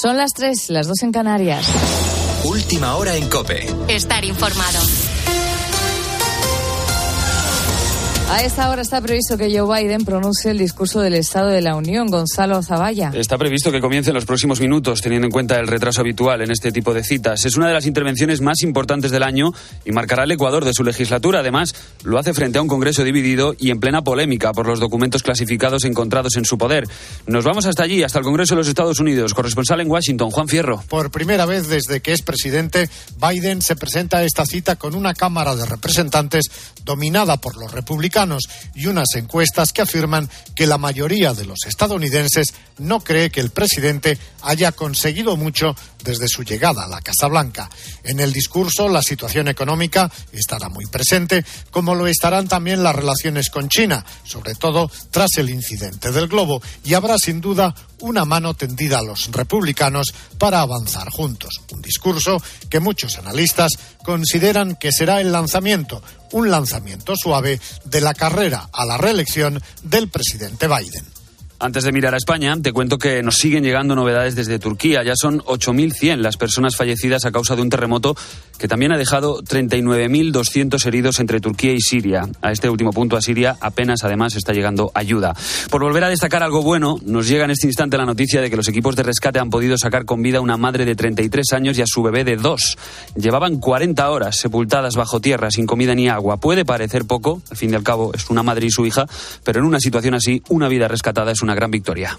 Son las 3, las 2 en Canarias. Última hora en COPE. Estar informado. A esta hora está previsto que Joe Biden pronuncie el discurso del Estado de la Unión. Gonzalo Zavalla. Está previsto que comience en los próximos minutos, teniendo en cuenta el retraso habitual en este tipo de citas. Es una de las intervenciones más importantes del año y marcará el Ecuador de su legislatura. Además, lo hace frente a un Congreso dividido y en plena polémica por los documentos clasificados encontrados en su poder. Nos vamos hasta allí, hasta el Congreso de los Estados Unidos. Corresponsal en Washington, Juan Fierro. Por primera vez desde que es presidente, Biden se presenta a esta cita con una Cámara de Representantes dominada por los republicanos y unas encuestas que afirman que la mayoría de los estadounidenses no cree que el presidente haya conseguido mucho desde su llegada a la Casa Blanca. En el discurso, la situación económica estará muy presente, como lo estarán también las relaciones con China, sobre todo tras el incidente del globo, y habrá sin duda una mano tendida a los republicanos para avanzar juntos. Un discurso que muchos analistas consideran que será el lanzamiento, un lanzamiento suave de la carrera a la reelección del presidente Biden. Antes de mirar a España, te cuento que nos siguen llegando novedades desde Turquía. Ya son 8.100 las personas fallecidas a causa de un terremoto que también ha dejado 39.200 heridos entre Turquía y Siria. A este último punto, a Siria, apenas además está llegando ayuda. Por volver a destacar algo bueno, nos llega en este instante la noticia de que los equipos de rescate han podido sacar con vida a una madre de 33 años y a su bebé de 2. Llevaban 40 horas sepultadas bajo tierra, sin comida ni agua. Puede parecer poco, al fin y al cabo es una madre y su hija, pero en una situación así, una vida rescatada es una gran victoria.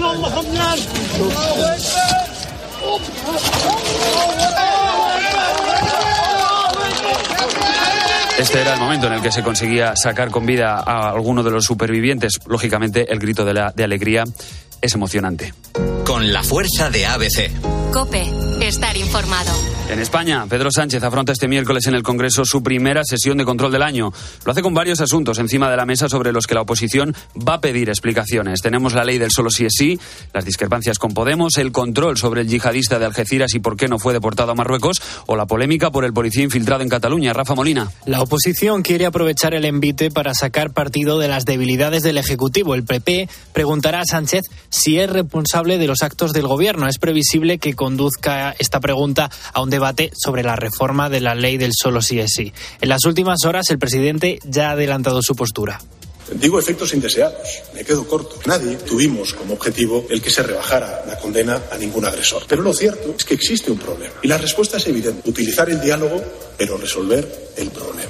Este era el momento en el que se conseguía sacar con vida a alguno de los supervivientes. Lógicamente, el grito de alegría es emocionante. Con la fuerza de ABC. COPE. Estar informado. En España, Pedro Sánchez afronta este miércoles en el Congreso su primera sesión de control del año. Lo hace con varios asuntos encima de la mesa sobre los que la oposición va a pedir explicaciones. Tenemos la ley del solo sí es sí, las discrepancias con Podemos, el control sobre el yihadista de Algeciras y por qué no fue deportado a Marruecos, o la polémica por el policía infiltrado en Cataluña. Rafa Molina. La oposición quiere aprovechar el envite para sacar partido de las debilidades del Ejecutivo. El PP preguntará a Sánchez si es responsable de los actos del Gobierno. Es previsible que conduzca esta pregunta a un debate sobre la reforma de la ley del solo sí es sí. En las últimas horas, el presidente ya ha adelantado su postura. Digo efectos indeseados, me quedo corto. Nadie tuvimos como objetivo el que se rebajara la condena a ningún agresor. Pero lo cierto es que existe un problema. Y la respuesta es evidente. Utilizar el diálogo, pero resolver el problema.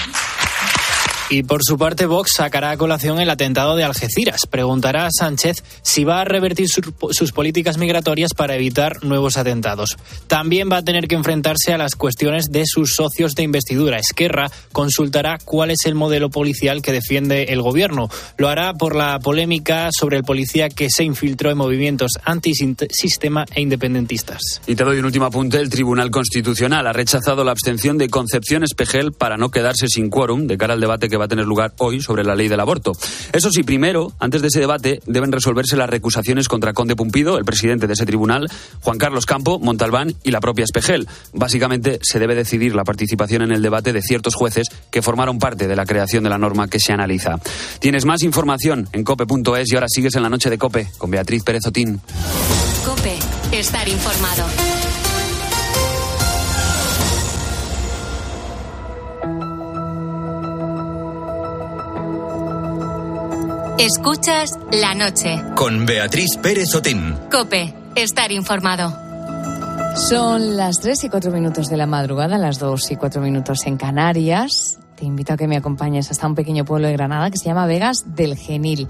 Y por su parte, Vox sacará a colación el atentado de Algeciras. Preguntará a Sánchez si va a revertir sus políticas migratorias para evitar nuevos atentados. También va a tener que enfrentarse a las cuestiones de sus socios de investidura. Esquerra consultará cuál es el modelo policial que defiende el Gobierno. Lo hará por la polémica sobre el policía que se infiltró en movimientos antisistema e independentistas. Y te doy un último apunte. El Tribunal Constitucional ha rechazado la abstención de Concepción Espejel para no quedarse sin quórum de cara al debate que va a tener lugar hoy sobre la ley del aborto. Eso sí, primero, antes de ese debate, deben resolverse las recusaciones contra Conde Pumpido, el presidente de ese tribunal, Juan Carlos Campo, Montalbán y la propia Espejel. Básicamente, se debe decidir la participación en el debate de ciertos jueces que formaron parte de la creación de la norma que se analiza. Tienes más información en cope.es y ahora sigues en la noche de COPE con Beatriz Pérez Otín. COPE. Estar informado. Escuchas La Noche. Con Beatriz Pérez Otín. COPE. Estar informado. Son las 3 y 4 minutos de la madrugada, las 2 y 4 minutos en Canarias. Te invito a que me acompañes hasta un pequeño pueblo de Granada que se llama Vegas del Genil.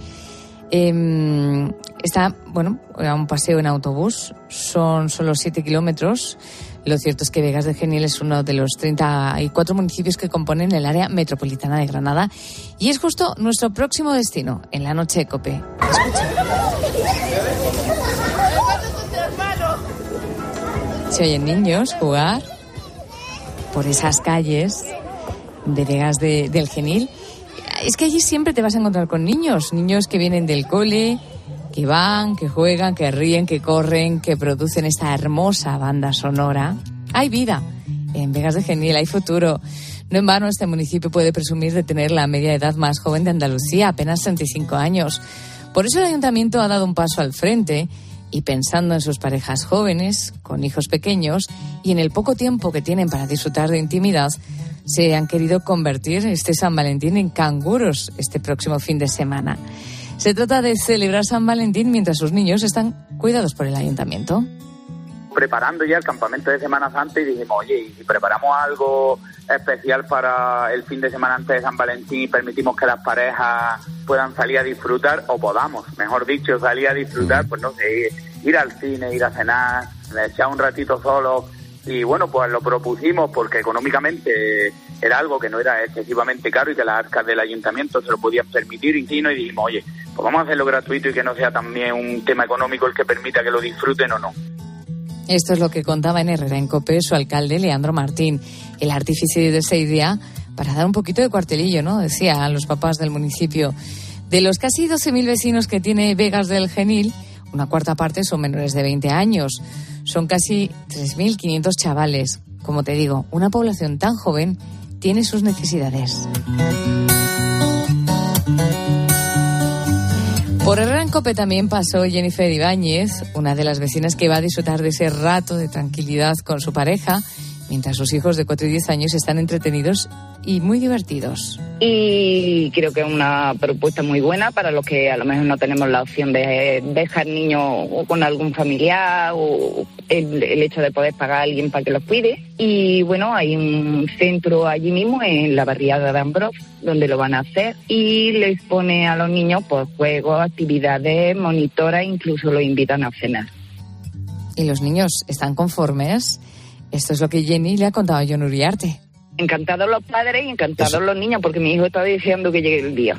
Está, a un paseo en autobús. Son solo 7 kilómetros. Lo cierto es que Vegas del Genil es uno de los 34 municipios que componen el área metropolitana de Granada y es justo nuestro próximo destino en la noche de COPE. Escucha. Se oyen niños jugar por esas calles de Vegas del Genil. Es que allí siempre te vas a encontrar con niños que vienen del cole, que van, que juegan, que ríen, que corren, que producen esta hermosa banda sonora. Hay vida en Vegas del Genil, hay futuro. No en vano este municipio puede presumir de tener la media edad más joven de Andalucía, apenas 35 años. Por eso el ayuntamiento ha dado un paso al frente y pensando en sus parejas jóvenes, con hijos pequeños y en el poco tiempo que tienen para disfrutar de intimidad, se han querido convertir este San Valentín en canguros este próximo fin de semana. Se trata de celebrar San Valentín mientras sus niños están cuidados por el ayuntamiento. Preparando ya el campamento de Semana Santa y dijimos, oye, ¿y si preparamos algo especial para el fin de semana antes de San Valentín y permitimos que las parejas puedan salir a disfrutar, o podamos, mejor dicho, salir a disfrutar, pues no sé, ir al cine, ir a cenar, echar un ratito solo? Y bueno, pues lo propusimos porque económicamente era algo que no era excesivamente caro y que las arcas del ayuntamiento se lo podían permitir, y dijimos, oye, pues vamos a hacerlo gratuito y que no sea también un tema económico el que permita que lo disfruten o no. Esto es lo que contaba en Herrera en COPE su alcalde Leandro Martín, el artífice de esa idea, para dar un poquito de cuartelillo, ¿no? Decía a los papás del municipio. De los casi 12.000 vecinos que tiene Begas del Genil, una cuarta parte son menores de 20 años. Son casi 3.500 chavales. Como te digo, una población tan joven tiene sus necesidades. Por Herrera en COPE también pasó Jennifer Ibáñez, una de las vecinas que va a disfrutar de ese rato de tranquilidad con su pareja, mientras sus hijos de 4 y 10 años están entretenidos y muy divertidos. Y creo que es una propuesta muy buena para los que a lo mejor no tenemos la opción de dejar niños con algún familiar, o el hecho de poder pagar a alguien para que los cuide. Y bueno, hay un centro allí mismo en la barriada de Ambrós donde lo van a hacer, y les pone a los niños pues juegos, actividades, monitoras, incluso los invitan a cenar. ¿Y los niños están conformes? Esto es lo que Jenny le ha contado a Jon Uriarte. Encantados los padres y encantados los niños, porque mi hijo está deseando que llegue el día.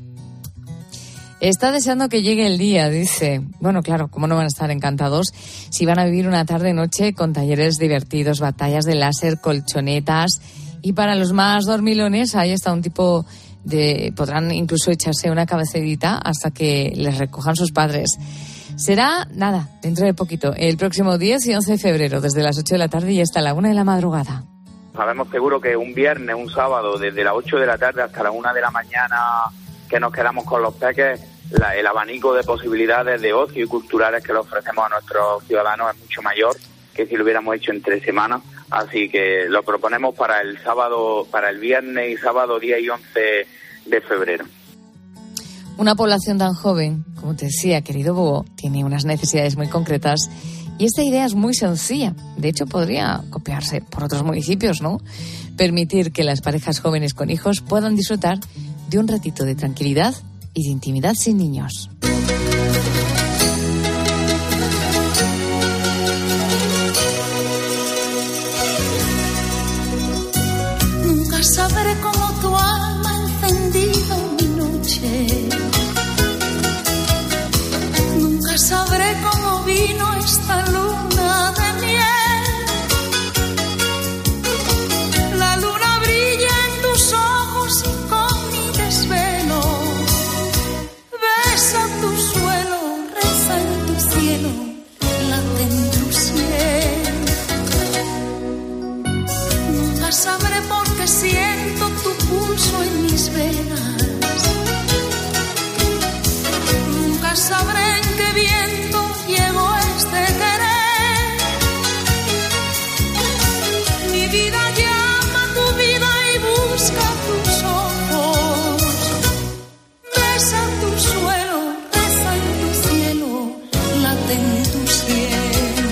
Está deseando que llegue el día, dice. Bueno, claro, ¿cómo no van a estar encantados si van a vivir una tarde-noche con talleres divertidos, batallas de láser, colchonetas? Y para los más dormilones hay hasta un tipo de... podrán incluso echarse una cabecedita hasta que les recojan sus padres. Será, nada, dentro de poquito, el próximo 10 y 11 de febrero, desde las 8 de la tarde y hasta la 1 de la madrugada. Sabemos seguro que un viernes, un sábado, desde las 8 de la tarde hasta la 1 de la mañana, que nos quedamos con los peques, el abanico de posibilidades de ocio y culturales que le ofrecemos a nuestros ciudadanos es mucho mayor que si lo hubiéramos hecho entre semanas. Así que lo proponemos para el sábado, para el viernes y sábado 10 y 11 de febrero. Una población tan joven, como te decía, querido Búho, tiene unas necesidades muy concretas y esta idea es muy sencilla. De hecho, podría copiarse por otros municipios, ¿no? Permitir que las parejas jóvenes con hijos puedan disfrutar de un ratito de tranquilidad y de intimidad sin niños. Nunca sabré cómo tu alma ha encendido mi noche. Nunca sabré cómo vino esta luna de miel. La luna brilla en tus ojos y con mi desvelo. Besa tu suelo, reza en tu cielo, late en tu cielo. Nunca sabré por qué siento tu pulso en mis venas. Nunca sabré en qué viento llegó este querer. Mi vida llama a tu vida y busca tus ojos. Besa tu suelo, reza en tu cielo, late en tu cielo.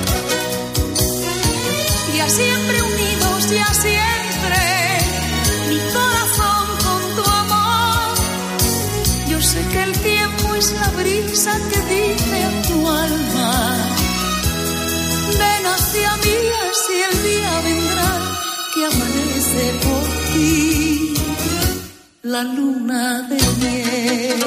Ya siempre unidos, ya siempre, mi corazón con tu amor. Yo sé que el tiempo es la brisa que dice a tu alma: ven hacia mí, así el día vendrá que amanece por ti, la luna de miel.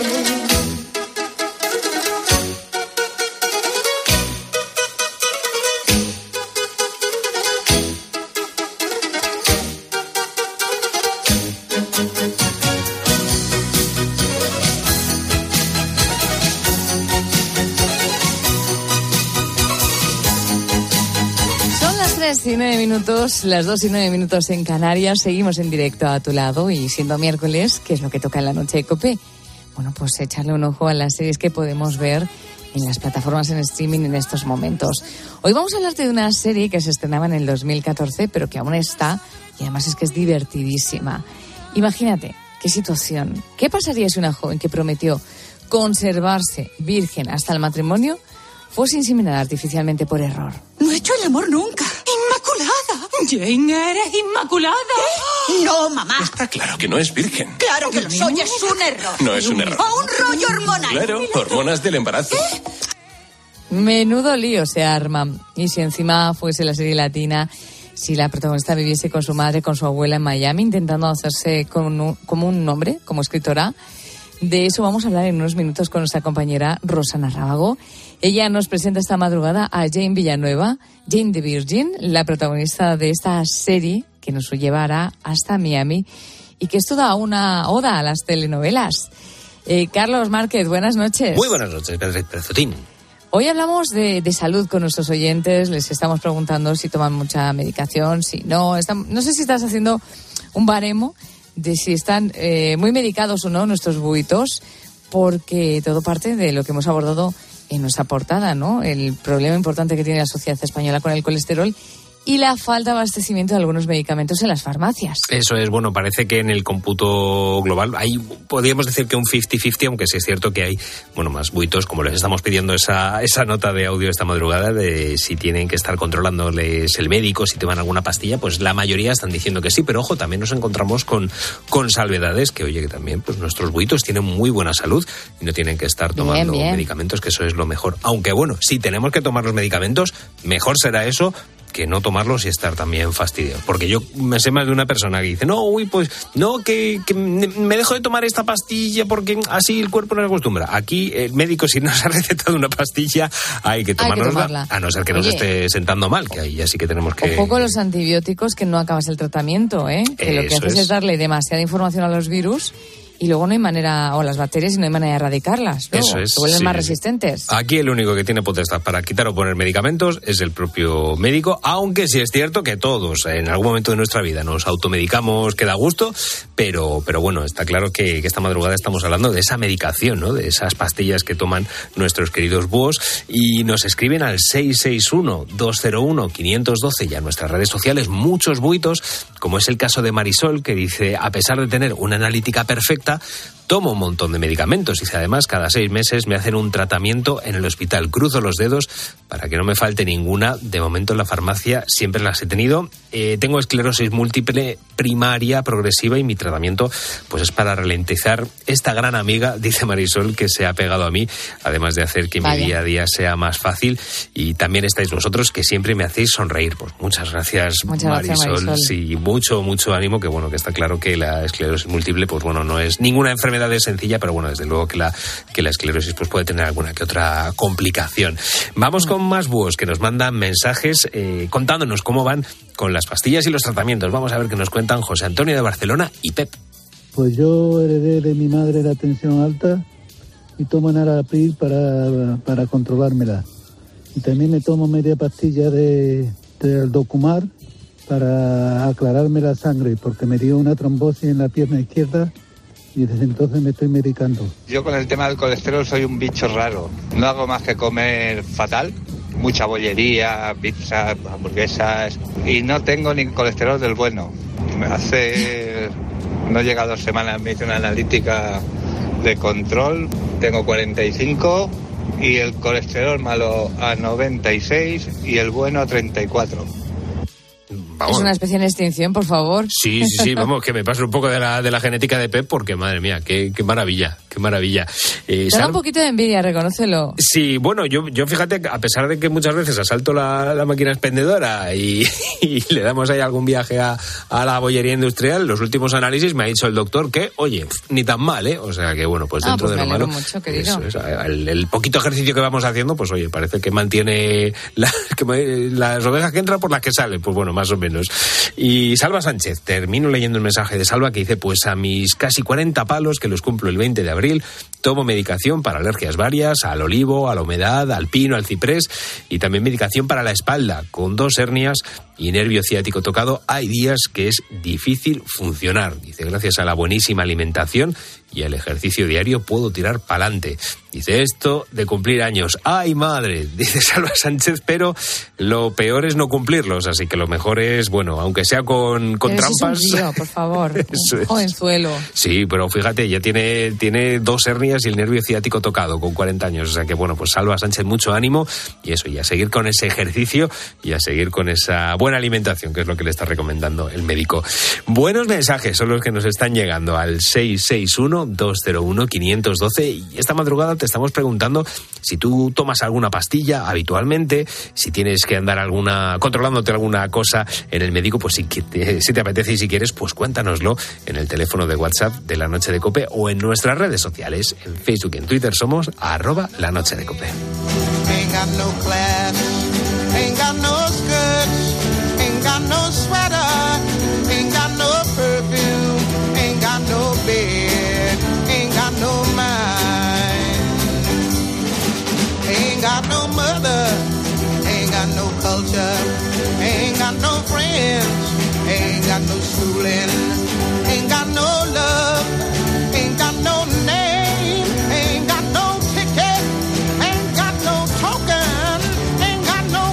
Y 9 minutos, las 2 y 9 minutos en Canarias. Seguimos en directo a tu lado y siendo miércoles, ¿qué es lo que toca en la noche de COPE? Bueno, pues echarle un ojo a las series que podemos ver en las plataformas en streaming en estos momentos. Hoy vamos a hablarte de una serie que se estrenaba en el 2014, pero que aún está, y además es que es divertidísima. Imagínate, qué situación. ¿Qué pasaría si una joven que prometió conservarse virgen hasta el matrimonio fuese inseminada artificialmente por error? No he hecho el amor nunca. ¡Inmaculada! Jane, ¿eres inmaculada? No, mamá. Está claro que no es virgen. Claro que lo soy, es un error. No es un error. O un rollo hormonal. Claro, hormonas del embarazo. Menudo lío se arma. Y si encima fuese la serie latina, si la protagonista viviese con su madre, con su abuela en Miami, intentando hacerse como un nombre, como escritora. De eso vamos a hablar en unos minutos con nuestra compañera Rosana Rábago. Ella nos presenta esta madrugada a Jane Villanueva, Jane the Virgin, la protagonista de esta serie que nos llevará hasta Miami y que es toda una oda a las telenovelas. Carlos Márquez, buenas noches. Muy buenas noches, Perezotín. Hoy hablamos de salud con nuestros oyentes. Les estamos preguntando si toman mucha medicación, si no. No sé si estás haciendo un baremo de si están muy medicados o no nuestros buitos, porque todo parte de lo que hemos abordado en nuestra portada, ¿no? El problema importante que tiene la sociedad española con el colesterol y la falta de abastecimiento de algunos medicamentos en las farmacias. Eso es, bueno, parece que en el cómputo global hay, podríamos decir que un 50-50, aunque sí es cierto que hay, bueno, más buitos, como les estamos pidiendo esa nota de audio esta madrugada, de si tienen que estar controlándoles el médico, si toman alguna pastilla, pues la mayoría están diciendo que sí, pero ojo, también nos encontramos con salvedades, que oye, que también pues nuestros buitos tienen muy buena salud y no tienen que estar tomando medicamentos, que eso es lo mejor. Aunque bueno, si tenemos que tomar los medicamentos, mejor será eso que no tomarlos y estar también fastidiado. Porque yo me sé más de una persona que dice, no, pues no, que me dejo de tomar esta pastilla porque así el cuerpo no se acostumbra. Aquí el médico, si nos ha recetado una pastilla, hay que tomarla, a no ser que nos esté sentando mal, que ahí ya sí que tenemos que... Un poco los antibióticos, que no acabas el tratamiento, que lo que haces es darle demasiada información a los virus y luego no hay manera, o las bacterias, y no hay manera de erradicarlas, ¿no? Eso es, se vuelven más resistentes. Aquí el único que tiene potestad para quitar o poner medicamentos es el propio médico, aunque sí es cierto que todos en algún momento de nuestra vida nos automedicamos, que da gusto, pero bueno, está claro que esta madrugada estamos hablando de esa medicación, ¿no? De esas pastillas que toman nuestros queridos búhos, y nos escriben al 661-201-512 y a nuestras redes sociales muchos buitos, como es el caso de Marisol, que dice, a pesar de tener una analítica perfecta, tomo un montón de medicamentos y además cada 6 meses me hacen un tratamiento en el hospital. Cruzo los dedos para que no me falte ninguna. De momento en la farmacia siempre las he tenido. Tengo esclerosis múltiple primaria progresiva y mi tratamiento pues es para ralentizar esta gran amiga, dice Marisol, que se ha pegado a mí, además de hacer que mi día a día sea más fácil. Y también estáis vosotros, que siempre me hacéis sonreír. Pues muchas gracias, Marisol. Sí, mucho ánimo, que bueno, que está claro que la esclerosis múltiple, pues bueno, no es ninguna enfermedad sencilla, pero bueno, desde luego que la esclerosis pues puede tener alguna que otra complicación. Vamos con más búhos que nos mandan mensajes contándonos cómo van con las pastillas y los tratamientos. Vamos a ver qué nos cuentan José Antonio de Barcelona y Pep. Pues yo heredé de mi madre la tensión alta y tomo Enalapril para controlármela. Y también me tomo media pastilla del Documar para aclararme la sangre, porque me dio una trombosis en la pierna izquierda y desde entonces me estoy medicando. Yo con el tema del colesterol soy un bicho raro. No hago más que comer fatal, mucha bollería, pizza, hamburguesas, y no tengo ni colesterol del bueno. No llega a 2 semanas, me hice una analítica de control, tengo 45 y el colesterol malo a 96 y el bueno a 34. Vamos. Es una especie de extinción, por favor. Sí, vamos, que me paso un poco de la genética de Pep, porque madre mía, qué maravilla. Te da un poquito de envidia, reconócelo. Sí, bueno, yo fíjate, a pesar de que muchas veces asalto la máquina expendedora y le damos ahí algún viaje a la bollería industrial, los últimos análisis me ha dicho el doctor que, oye, ni tan mal, ¿eh? O sea que bueno, pues dentro de lo malo, mucho, querido. El poquito ejercicio que vamos haciendo, pues oye, parece que mantiene las ovejas que entran por las que salen, pues bueno, más o menos. Y Salva Sánchez, termino leyendo el mensaje de Salva que dice, pues a mis casi 40 palos, que los cumplo el 20 de abril, tomo medicación para alergias varias, al olivo, a la humedad, al pino, al ciprés, y también medicación para la espalda, con 2 hernias y nervio ciático tocado. Hay días que es difícil funcionar. Dice, gracias a la buenísima alimentación y el ejercicio diario puedo tirar pa'lante. Dice esto de cumplir años. ¡Ay, madre! Dice Salva Sánchez, pero lo peor es no cumplirlos, así que lo mejor es, bueno, aunque sea con trampas... Es un tío, por favor, un jovenzuelo. Sí, pero fíjate, ya tiene 2 hernias y el nervio ciático tocado con 40 años, o sea que, bueno, pues Salva Sánchez, mucho ánimo y eso, y a seguir con ese ejercicio y a seguir con esa buena alimentación, que es lo que le está recomendando el médico. Buenos mensajes son los que nos están llegando al 661-201-512 y esta madrugada te estamos preguntando si tú tomas alguna pastilla habitualmente, si tienes que andar controlándote alguna cosa en el médico, pues si te apetece y si quieres, pues cuéntanoslo en el teléfono de WhatsApp de La Noche de COPE o en nuestras redes sociales, en Facebook y en Twitter somos @LaNocheDeCope. Ain't got no class, ain't got no skirts, ain't got no sweater, ain't got no perfume, ain't got no bed, ain't got no mind, ain't got no mother, ain't got no culture, ain't got no friends, ain't got no schooling, ain't got no love, ain't got no name, ain't got no ticket, ain't got no token, ain't got no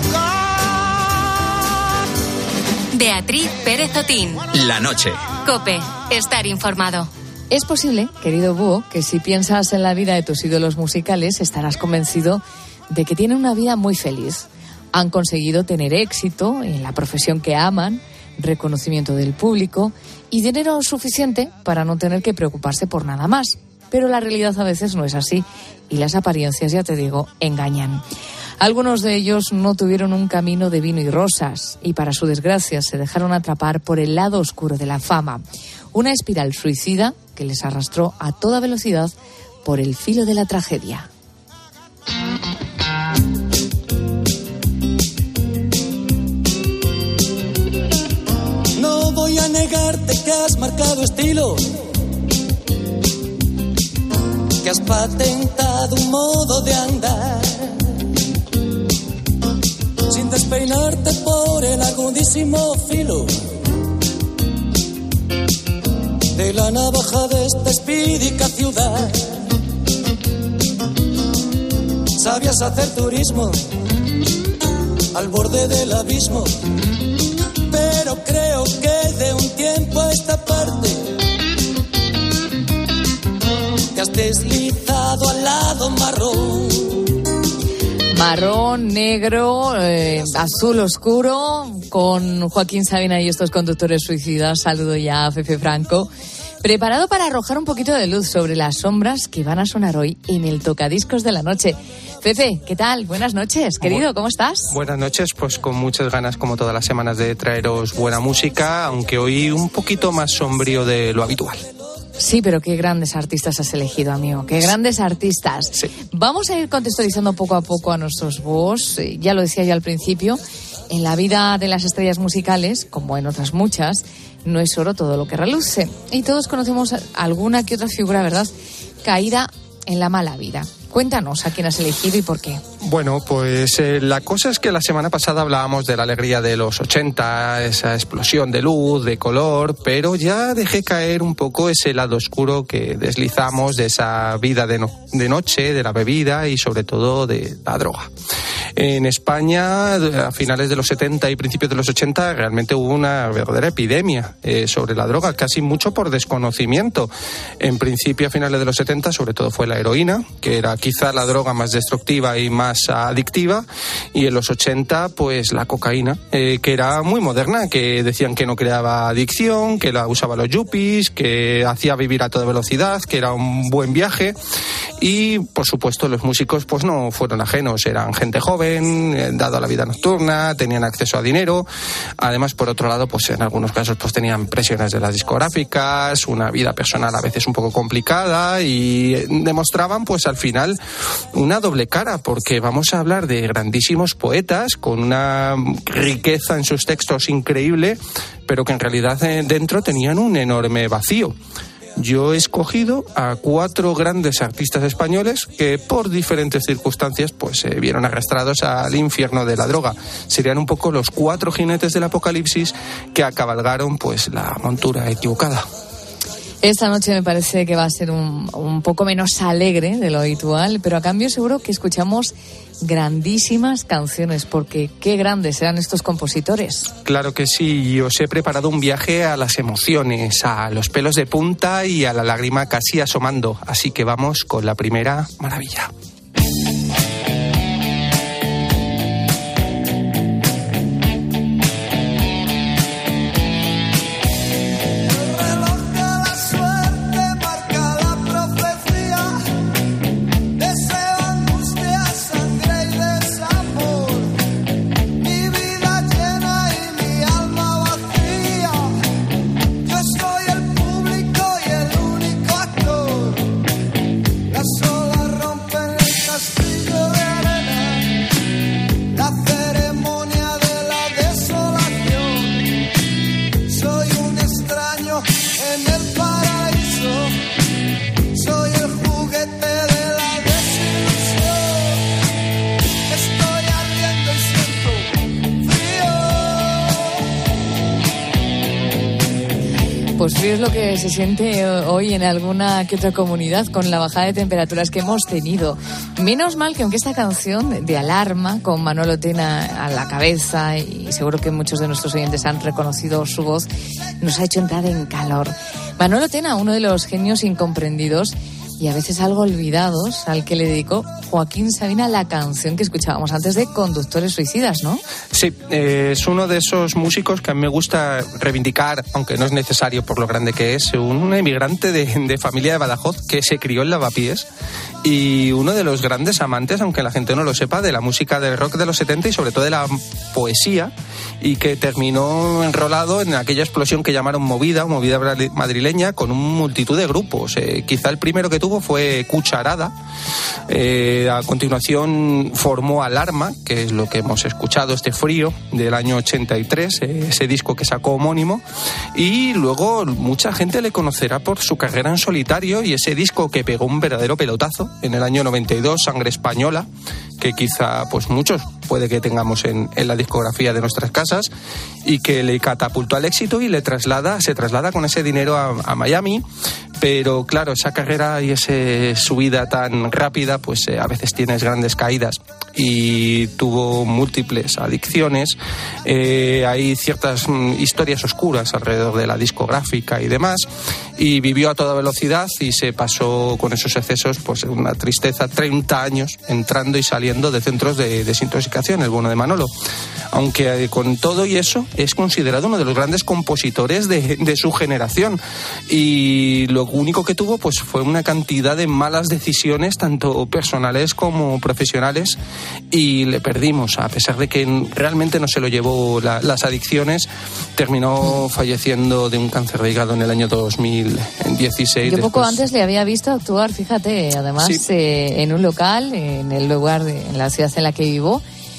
God. Beatriz Pérez Otín. La noche. COPE. Estar informado. Es posible, querido Búho, que si piensas en la vida de tus ídolos musicales estarás convencido de que tienen una vida muy feliz. Han conseguido tener éxito en la profesión que aman, reconocimiento del público y dinero suficiente para no tener que preocuparse por nada más. Pero la realidad a veces no es así y las apariencias, ya te digo, engañan. Algunos de ellos no tuvieron un camino de vino y rosas y para su desgracia se dejaron atrapar por el lado oscuro de la fama. Una espiral suicida que les arrastró a toda velocidad por el filo de la tragedia. No voy a negarte que has marcado estilo, que has patentado un modo de andar, sin despeinarte por el agudísimo filo de la navaja de esta espídica ciudad. Sabías hacer turismo al borde del abismo, pero creo que de un tiempo a esta parte te has deslizado al lado marrón. Marrón, negro, azul oscuro, con Joaquín Sabina y estos conductores suicidas. Saludo ya a Fefe Franco, preparado para arrojar un poquito de luz sobre las sombras que van a sonar hoy en el Tocadiscos de la Noche. Fefe, ¿qué tal? Buenas noches, querido, ¿cómo estás? Buenas noches, pues con muchas ganas, como todas las semanas, de traeros buena música, aunque hoy un poquito más sombrío de lo habitual. Sí, pero qué grandes artistas has elegido, amigo, qué grandes artistas. Sí. Vamos a ir contextualizando poco a poco a nuestros búhos. Ya lo decía yo al principio, en la vida de las estrellas musicales, como en otras muchas, no es oro todo lo que reluce. Y todos conocemos alguna que otra figura, ¿verdad?, caída en la mala vida. Cuéntanos a quién has elegido y por qué. Bueno, pues la cosa es que la semana pasada hablábamos de la alegría de los 80, esa explosión de luz, de color, pero ya dejé caer un poco ese lado oscuro que deslizamos de esa vida de noche, de la bebida y sobre todo de la droga. En España, a finales de los 70 y principios de los 80, realmente hubo una verdadera epidemia sobre la droga, casi mucho por desconocimiento. En principio, a finales de los 70, sobre todo fue la heroína, que era quizá la droga más destructiva y más adictiva, y en los 80 pues la cocaína, que era muy moderna, que decían que no creaba adicción, que la usaban los yuppies, que hacía vivir a toda velocidad, que era un buen viaje. Y por supuesto los músicos pues no fueron ajenos, eran gente joven, dado a la vida nocturna, tenían acceso a dinero. Además, por otro lado, pues en algunos casos pues tenían presiones de las discográficas, una vida personal a veces un poco complicada, y demostraban pues al final una doble cara, porque vamos a hablar de grandísimos poetas con una riqueza en sus textos increíble, pero que en realidad dentro tenían un enorme vacío. Yo he escogido a 4 grandes artistas españoles que por diferentes circunstancias pues se vieron arrastrados al infierno de la droga. Serían un poco los 4 jinetes del apocalipsis que cabalgaron pues la montura equivocada. Esta noche me parece que va a ser un poco menos alegre de lo habitual, pero a cambio seguro que escuchamos grandísimas canciones, porque qué grandes eran estos compositores. Claro que sí, os he preparado un viaje a las emociones, a los pelos de punta y a la lágrima casi asomando, así que vamos con la primera maravilla. Pues frío es lo que se siente hoy en alguna que otra comunidad con la bajada de temperaturas que hemos tenido. Menos mal que aunque esta canción de Alarma, con Manolo Tena a la cabeza, y seguro que muchos de nuestros oyentes han reconocido su voz, nos ha hecho entrar en calor. Manolo Tena, uno de los genios incomprendidos y a veces algo olvidados, al que le dedicó Joaquín Sabina la canción que escuchábamos antes de Conductores Suicidas, ¿no? Sí, es uno de esos músicos que a mí me gusta reivindicar, aunque no es necesario por lo grande que es, un emigrante de familia de Badajoz que se crió en Lavapiés y uno de los grandes amantes, aunque la gente no lo sepa, de la música del rock de los 70 y sobre todo de la poesía, y que terminó enrolado en aquella explosión que llamaron movida madrileña, con una multitud de grupos. Quizá el primero que tuvo fue Cucharada. A continuación formó Alarma, que es lo que hemos escuchado, este Frío, del año 83, ese disco que sacó homónimo, y luego mucha gente le conocerá por su carrera en solitario y ese disco que pegó un verdadero pelotazo en el año 92, Sangre Española, que quizá pues muchos puede que tengamos en la discografía de nuestras casas, y que le catapultó al éxito y se traslada con ese dinero a Miami. Pero claro, esa carrera y esa subida tan rápida, pues a veces tienes grandes caídas, y tuvo múltiples adicciones. Hay ciertas historias oscuras alrededor de la discográfica y demás, y vivió a toda velocidad y se pasó con esos excesos pues una tristeza, 30 años entrando y saliendo de centros de desintoxicación, el bueno de Manolo. Aunque con todo y eso es considerado uno de los grandes compositores de su generación, y lo único que tuvo pues fue una cantidad de malas decisiones, tanto personales como profesionales, y le perdimos. A pesar de que realmente no se lo llevó las adicciones, terminó falleciendo de un cáncer de hígado en el año 2016. Yo poco antes le había visto actuar, fíjate, además sí, en un local, en el lugar, en la ciudad en la que vivo.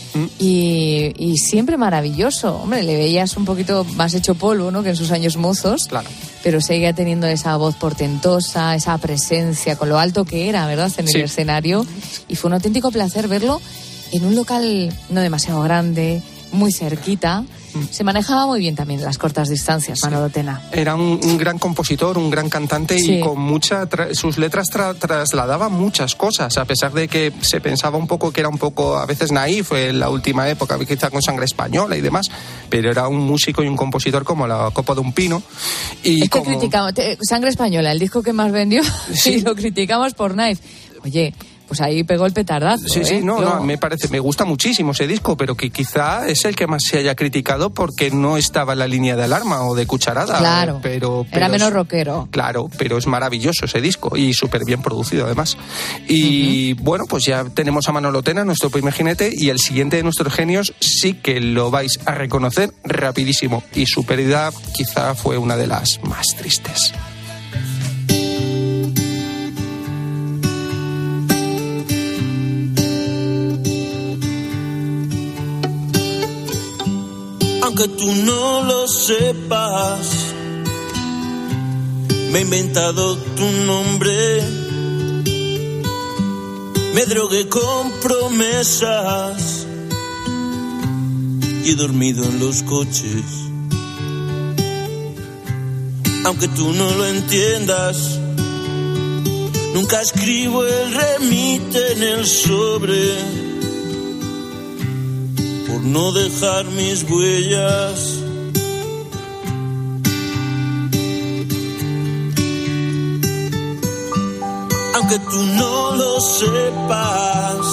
Y siempre maravilloso. Hombre, le veías un poquito más hecho polvo, ¿no?, que en sus años mozos. Claro. Pero seguía teniendo esa voz portentosa, esa presencia, con lo alto que era, ¿verdad?, en el escenario. Y fue un auténtico placer verlo en un local no demasiado grande, muy cerquita. Se manejaba muy bien también las cortas distancias, Manolo Tena. Era un gran compositor, un gran cantante, y con sus letras trasladaban muchas cosas, a pesar de que se pensaba un poco que era un poco a veces naif en la última época, quizá con Sangre Española y demás, pero era un músico y un compositor como la copa de un pino. Y es que criticamos Sangre Española, el disco que más vendió, y lo criticamos por naif. Oye, pues ahí pegó el petardazo. Sí, me gusta muchísimo ese disco, pero que quizá es el que más se haya criticado porque no estaba en la línea de Alarma o de Cucharada. Claro, pero era menos rockero. Claro, pero es maravilloso ese disco y súper bien producido además. Y bueno, pues ya tenemos a Manolo Tena, nuestro primer jinete, y el siguiente de nuestros genios sí que lo vais a reconocer rapidísimo, y su pérdida quizá fue una de las más tristes. Aunque tú no lo sepas, me he inventado tu nombre, me drogué con promesas y he dormido en los coches. aunque tú no lo entiendas. Nunca escribo el remite en el sobre, por no dejar mis huellas. Aunque tú no lo sepas,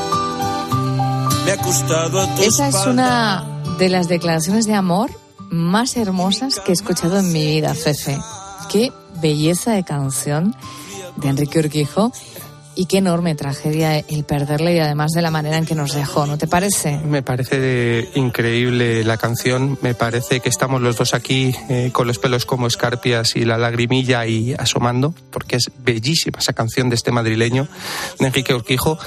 me ha costado a tu Esa espalda. es una de las declaraciones de amor más hermosas que he escuchado en mi vida, Fefe. Qué belleza de canción de Enrique Urquijo y qué enorme tragedia el perderle, y además de la manera en que nos dejó, ¿no te parece? Me parece increíble la canción, me parece que estamos los dos aquí con los pelos como escarpias y la lagrimilla ahí asomando, porque es bellísima esa canción de este madrileño, de Enrique Urquijo,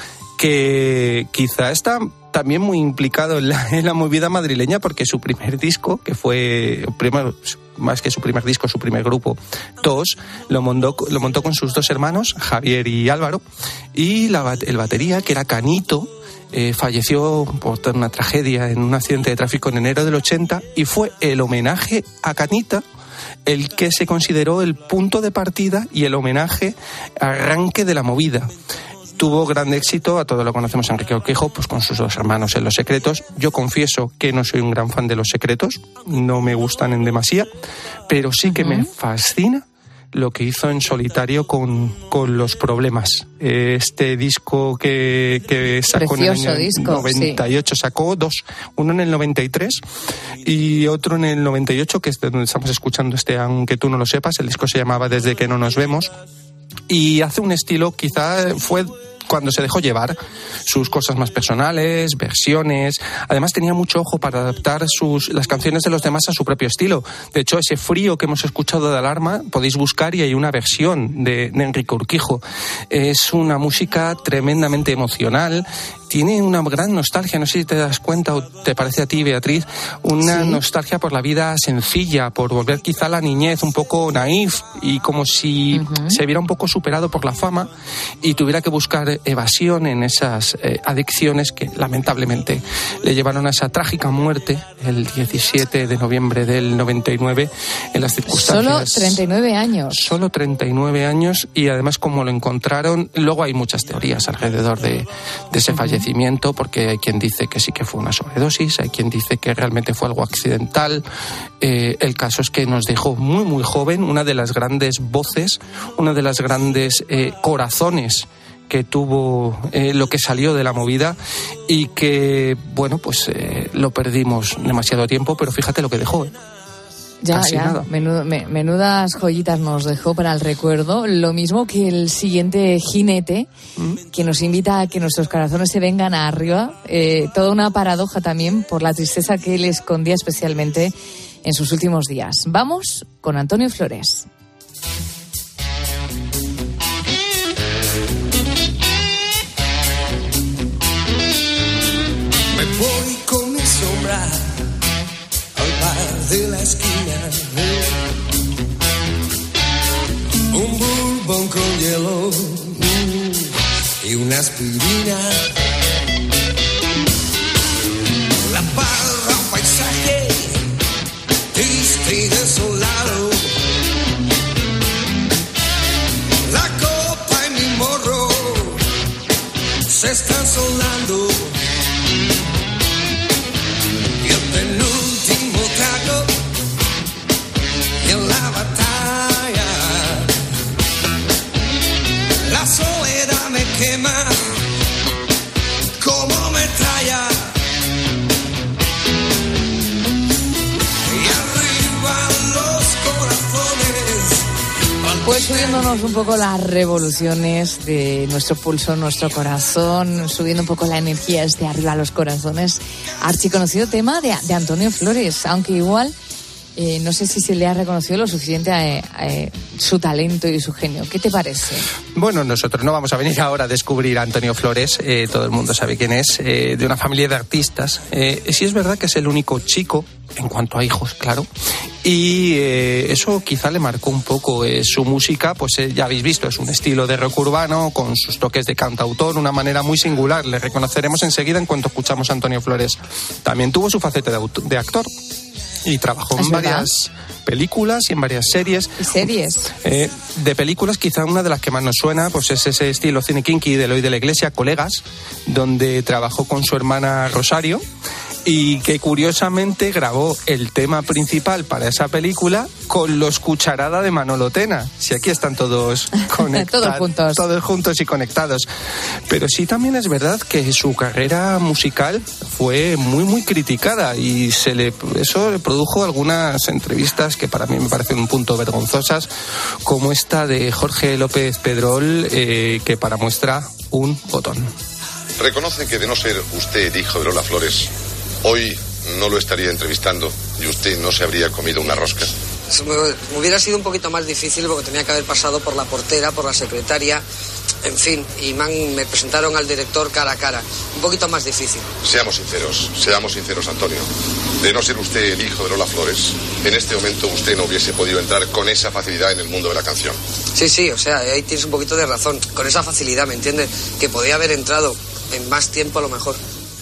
que quizá está también muy implicado en la movida madrileña, porque su primer disco, que fue, más que su primer disco, su primer grupo, TOS, lo montó con sus dos hermanos, Javier y Álvaro, y el batería, que era Canito, falleció por una tragedia en un accidente de tráfico en enero del 80, y fue el homenaje a Canita el que se consideró el punto de partida y el homenaje, arranque de la movida. Tuvo gran éxito, a todos lo conocemos a Enrique Urquijo, pues con sus dos hermanos en Los Secretos. Yo confieso que no soy un gran fan de Los Secretos, no me gustan en demasía, pero sí que me fascina lo que hizo en solitario con Los Problemas. Este disco que sacó Precioso en el disco, 98, sí. Sacó dos, uno en el 93 y otro en el 98, que es de donde estamos escuchando Aunque tú no lo sepas. El disco se llamaba Desde que no nos vemos, y hace un estilo, quizá fue cuando se dejó llevar, sus cosas más personales, versiones. Además tenía mucho ojo para adaptar las canciones de los demás a su propio estilo. De hecho, ese Frío que hemos escuchado de Alarma, podéis buscar y hay una versión de Enrique Urquijo. Es una música tremendamente emocional. Tiene una gran nostalgia, no sé si te das cuenta o te parece a ti, Beatriz, una nostalgia por la vida sencilla, por volver quizá a la niñez un poco naif y como si se viera un poco superado por la fama y tuviera que buscar evasión en esas adicciones que lamentablemente le llevaron a esa trágica muerte el 17 de noviembre del 99 en las circunstancias... Solo 39 años. Solo 39 años, y además como lo encontraron, luego hay muchas teorías alrededor de ese fallecimiento, porque hay quien dice que sí que fue una sobredosis, hay quien dice que realmente fue algo accidental. El caso es que nos dejó muy muy joven, una de las grandes voces, una de las grandes corazones que tuvo lo que salió de la movida, y que, bueno, pues lo perdimos demasiado tiempo, pero fíjate lo que dejó, Ya, menudas joyitas nos dejó para el recuerdo. Lo mismo que el siguiente jinete, que nos invita a que nuestros corazones se vengan arriba. Toda una paradoja también por la tristeza que él escondía especialmente en sus últimos días. Vamos con Antonio Flores. Me voy con mi sombra al bar de la esquina, un bourbon con hielo y una aspirina. La barra, un paisaje triste y desolado, la copa y mi morro se están solando. Y el penúltimo trago en la batalla, la soledad me quema como metralla. Y arriba los corazones. Pues subiéndonos un poco las revoluciones de nuestro pulso, nuestro corazón, subiendo un poco la energía desde arriba a los corazones. Archiconocido tema de Antonio Flores, aunque igual no sé si se le ha reconocido lo suficiente a su talento y su genio. ¿Qué te parece? Bueno, nosotros no vamos a venir ahora a descubrir a Antonio Flores, todo el mundo sabe quién es, de una familia de artistas. Sí es verdad que es el único chico, en cuanto a hijos, claro, y eso quizá le marcó un poco su música, pues ya habéis visto, es un estilo de rock urbano con sus toques de cantautor, una manera muy singular, le reconoceremos enseguida en cuanto escuchamos a Antonio Flores. También tuvo su faceta de actor y trabajó en varias películas y en varias series. ¿Y series? De películas, quizá una de las que más nos suena pues es ese estilo cine kinky de Eloy de la Iglesia, Colegas, donde trabajó con su hermana Rosario y que curiosamente grabó el tema principal para esa película con los Cucharada de Manolo Tena. Si aquí están todos conectados, todos juntos y conectados. Pero sí también es verdad que su carrera musical fue muy muy criticada y eso le produjo algunas entrevistas que para mí me parecen un punto vergonzosas, como esta de Jorge López Pedrol, que para muestra un botón. Reconoce que de no ser usted el hijo de Lola Flores, hoy no lo estaría entrevistando y usted no se habría comido una rosca. Me hubiera sido un poquito más difícil porque tenía que haber pasado por la portera, por la secretaria, en fin, y me presentaron al director cara a cara. Un poquito más difícil. Seamos sinceros, Antonio. De no ser usted el hijo de Lola Flores, en este momento usted no hubiese podido entrar con esa facilidad en el mundo de la canción. Sí, o sea, ahí tienes un poquito de razón. Con esa facilidad, ¿me entiendes? Que podía haber entrado en más tiempo a lo mejor.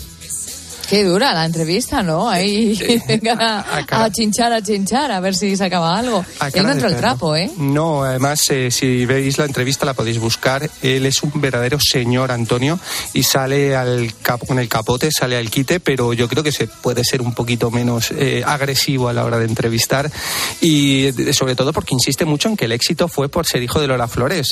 Qué dura la entrevista, ¿no? Ahí venga a chinchar, a ver si se acaba algo. Él no entró el trapo, ¿eh? No, además, si veis la entrevista la podéis buscar. Él es un verdadero señor, Antonio, y sale con el capote, sale al quite, pero yo creo que se puede ser un poquito menos agresivo a la hora de entrevistar, y sobre todo porque insiste mucho en que el éxito fue por ser hijo de Lola Flores,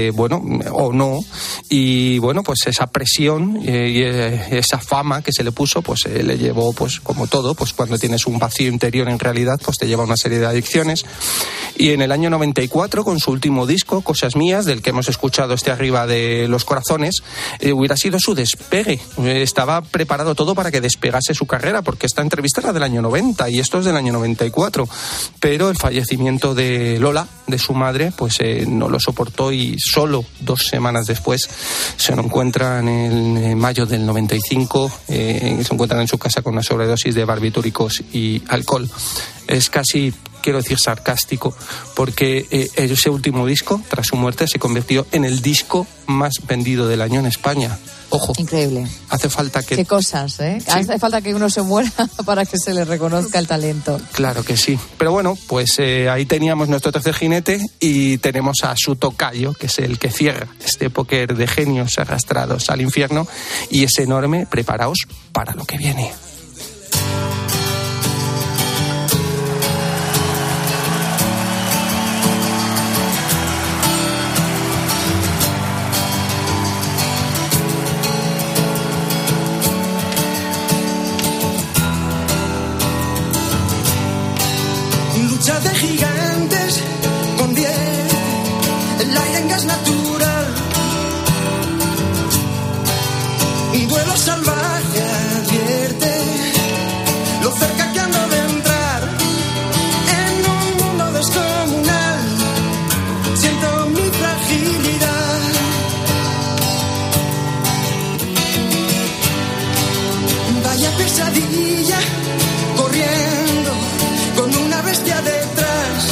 o no, y bueno, pues esa presión y esa fama que se le puso, pues le llevó, pues como todo, pues cuando tienes un vacío interior en realidad, pues te lleva a una serie de adicciones. Y en el año 94, con su último disco, Cosas Mías, del que hemos escuchado arriba de los corazones, hubiera sido su despegue. Estaba preparado todo para que despegase su carrera, porque esta entrevista era del año 90 y esto es del año 94. Pero el fallecimiento de Lola, de su madre, pues no lo soportó y solo 2 semanas después se lo encuentran en mayo del 95, se encuentran en su casa con una sobredosis de barbitúricos y alcohol. Es casi, quiero decir, sarcástico, porque ese último disco, tras su muerte, se convirtió en el disco más vendido del año en España. Ojo. Increíble. Hace falta que... Qué cosas, ¿eh? Sí. Hace falta que uno se muera para que se le reconozca el talento. Claro que sí. Pero bueno, pues ahí teníamos nuestro tercer jinete y tenemos a su tocayo, que es el que cierra este póker de genios arrastrados al infierno, y es enorme. Preparaos para lo que viene. Lucha de gigantes convierte el aire en gas natural. Un duelo salvaje advierte lo cerca que ando de entrar en un mundo descomunal. Siento mi fragilidad. Vaya pesadilla corriendo con una bestia detrás.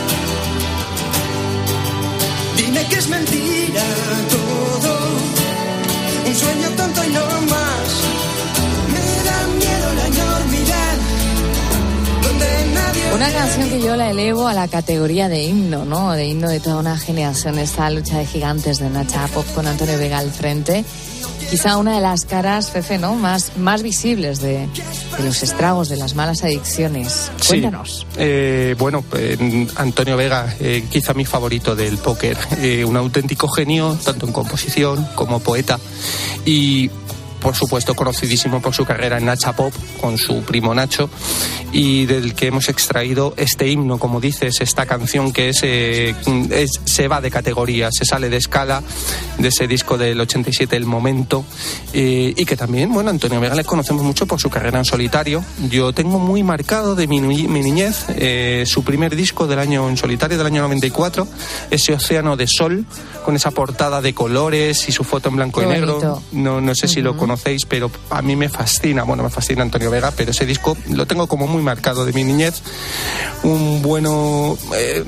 Dime que es mentira todo, un sueño tonto y no más. Me da miedo la enormidad donde nadie... Una canción que yo la elevo a la categoría de himno, ¿no? De himno de toda una generación. Esta lucha de gigantes de Nacha Pop con Antonio Vega al frente. Quizá una de las caras, Fefe, ¿no? Más visibles de los estragos, de las malas adicciones. Cuéntanos. Sí. Antonio Vega, quizá mi favorito del póker. Un auténtico genio, tanto en composición como poeta. Y, por supuesto, conocidísimo por su carrera en Nacha Pop, con su primo Nacho, y del que hemos extraído este himno, como dices, esta canción que se va de categoría, se sale de escala, de ese disco del 87, El Momento, y que también, Antonio Vega le conocemos mucho por su carrera en solitario. Yo tengo muy marcado de mi niñez su primer disco del año en solitario, del año 94, ese Océano de Sol, con esa portada de colores y su foto en blanco y negro. No sé si lo conocéis, pero a mí me fascina. Me fascina Antonio Vega, pero ese disco lo tengo como muy marcado de mi niñez.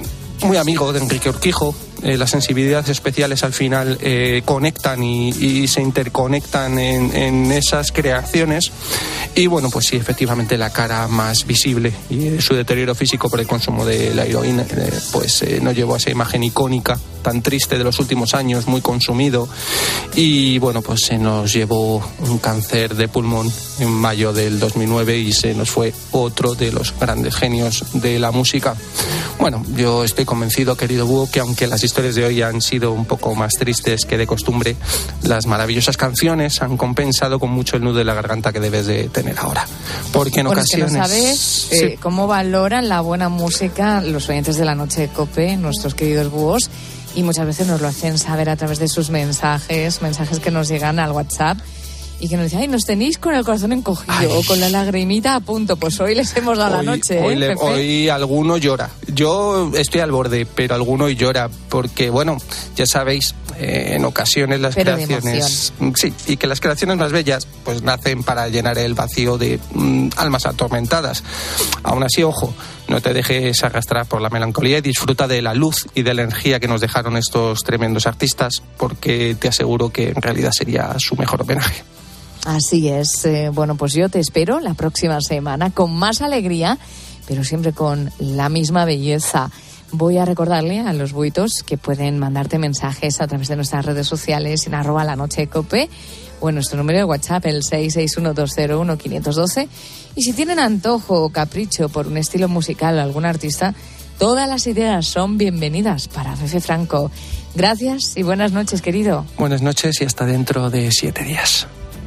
muy amigo de Enrique Urquijo. Las sensibilidades especiales al final conectan y se interconectan en esas creaciones. Y bueno, pues sí, efectivamente la cara más visible y su deterioro físico por el consumo de la heroína nos llevó a esa imagen icónica tan triste de los últimos años, muy consumido. Y bueno, pues se nos llevó un cáncer de pulmón en mayo del 2009 y se nos fue otro de los grandes genios de la música. Bueno, yo estoy convencido, querido Búho, que aunque las historias de hoy han sido un poco más tristes que de costumbre, las maravillosas canciones han compensado con mucho el nudo de la garganta que debes de tener ahora. Porque en ocasiones... Es que no sabes cómo valoran la buena música los oyentes de la Noche de COPE, nuestros queridos búhos, y muchas veces nos lo hacen saber a través de sus mensajes que nos llegan al WhatsApp y que nos dicen, ay, nos tenéis con el corazón encogido o con la lagrimita a punto. Pues hoy les hemos dado la noche, hoy alguno llora. Yo estoy al borde, pero alguno llora porque, bueno, ya sabéis, en ocasiones las creaciones... Sí, y que las creaciones más bellas pues nacen para llenar el vacío de almas atormentadas. Aún así, ojo, no te dejes arrastrar por la melancolía y disfruta de la luz y de la energía que nos dejaron estos tremendos artistas, porque te aseguro que en realidad sería su mejor homenaje. Así es. Bueno, pues yo te espero la próxima semana con más alegría, pero siempre con la misma belleza. Voy a recordarle a los buitos que pueden mandarte mensajes a través de nuestras redes sociales en @lanochecope o en nuestro número de WhatsApp, el 661-201-512. Y si tienen antojo o capricho por un estilo musical o algún artista, todas las ideas son bienvenidas para Fefe Franco. Gracias y buenas noches, querido. Buenas noches y hasta dentro de 7 días.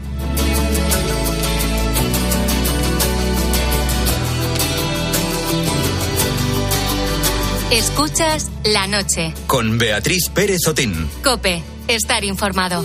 Escuchas La Noche. Con Beatriz Pérez Otín. COPE. Estar informado.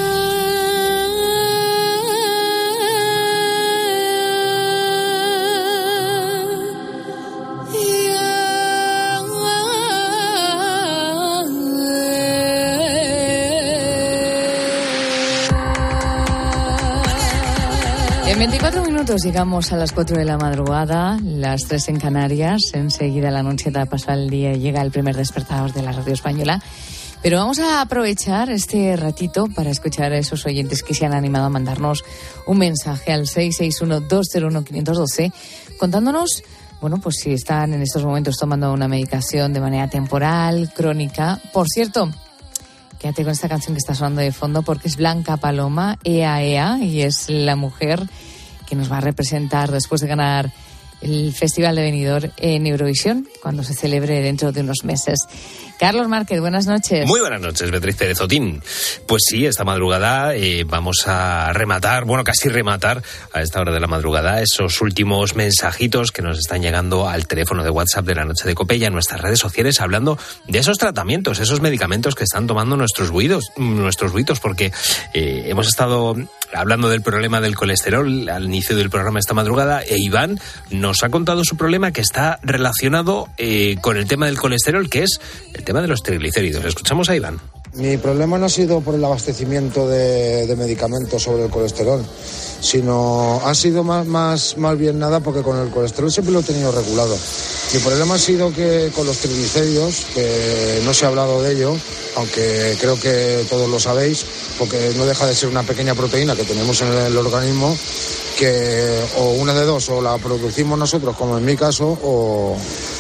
En 24 minutos llegamos a las 4 de la madrugada, las 3 en Canarias. Enseguida la noche da paso al día y llega el primer despertador de la radio española. Pero vamos a aprovechar este ratito para escuchar a esos oyentes que se han animado a mandarnos un mensaje al 661-201-512 contándonos, bueno, pues si están en estos momentos tomando una medicación de manera temporal, crónica. Por cierto, quédate con esta canción que está sonando de fondo porque es Blanca Paloma, Ea Ea, y es la mujer que nos va a representar después de ganar el Festival de Benidorm en Eurovisión, cuando se celebre dentro de unos meses. Carlos Márquez, buenas noches. Muy buenas noches, Beatriz Pérez Otín. Pues sí, esta madrugada vamos a rematar, bueno, casi rematar a esta hora de la madrugada esos últimos mensajitos que nos están llegando al teléfono de WhatsApp de la Noche de COPE y a nuestras redes sociales, hablando de esos tratamientos, esos medicamentos que están tomando nuestros buitos, porque hemos estado hablando del problema del colesterol al inicio del programa esta madrugada, e Iván nos ha contado su problema que está relacionado con el tema del colesterol, que es el tema de los triglicéridos. Escuchamos a Iván. Mi problema no ha sido por el abastecimiento de medicamentos sobre el colesterol, sino ha sido más bien nada porque con el colesterol siempre lo he tenido regulado. Mi problema ha sido que con los triglicéridos, que no se ha hablado de ello, aunque creo que todos lo sabéis, porque no deja de ser una pequeña proteína que tenemos en el organismo, que o una de dos, o la producimos nosotros, como en mi caso, o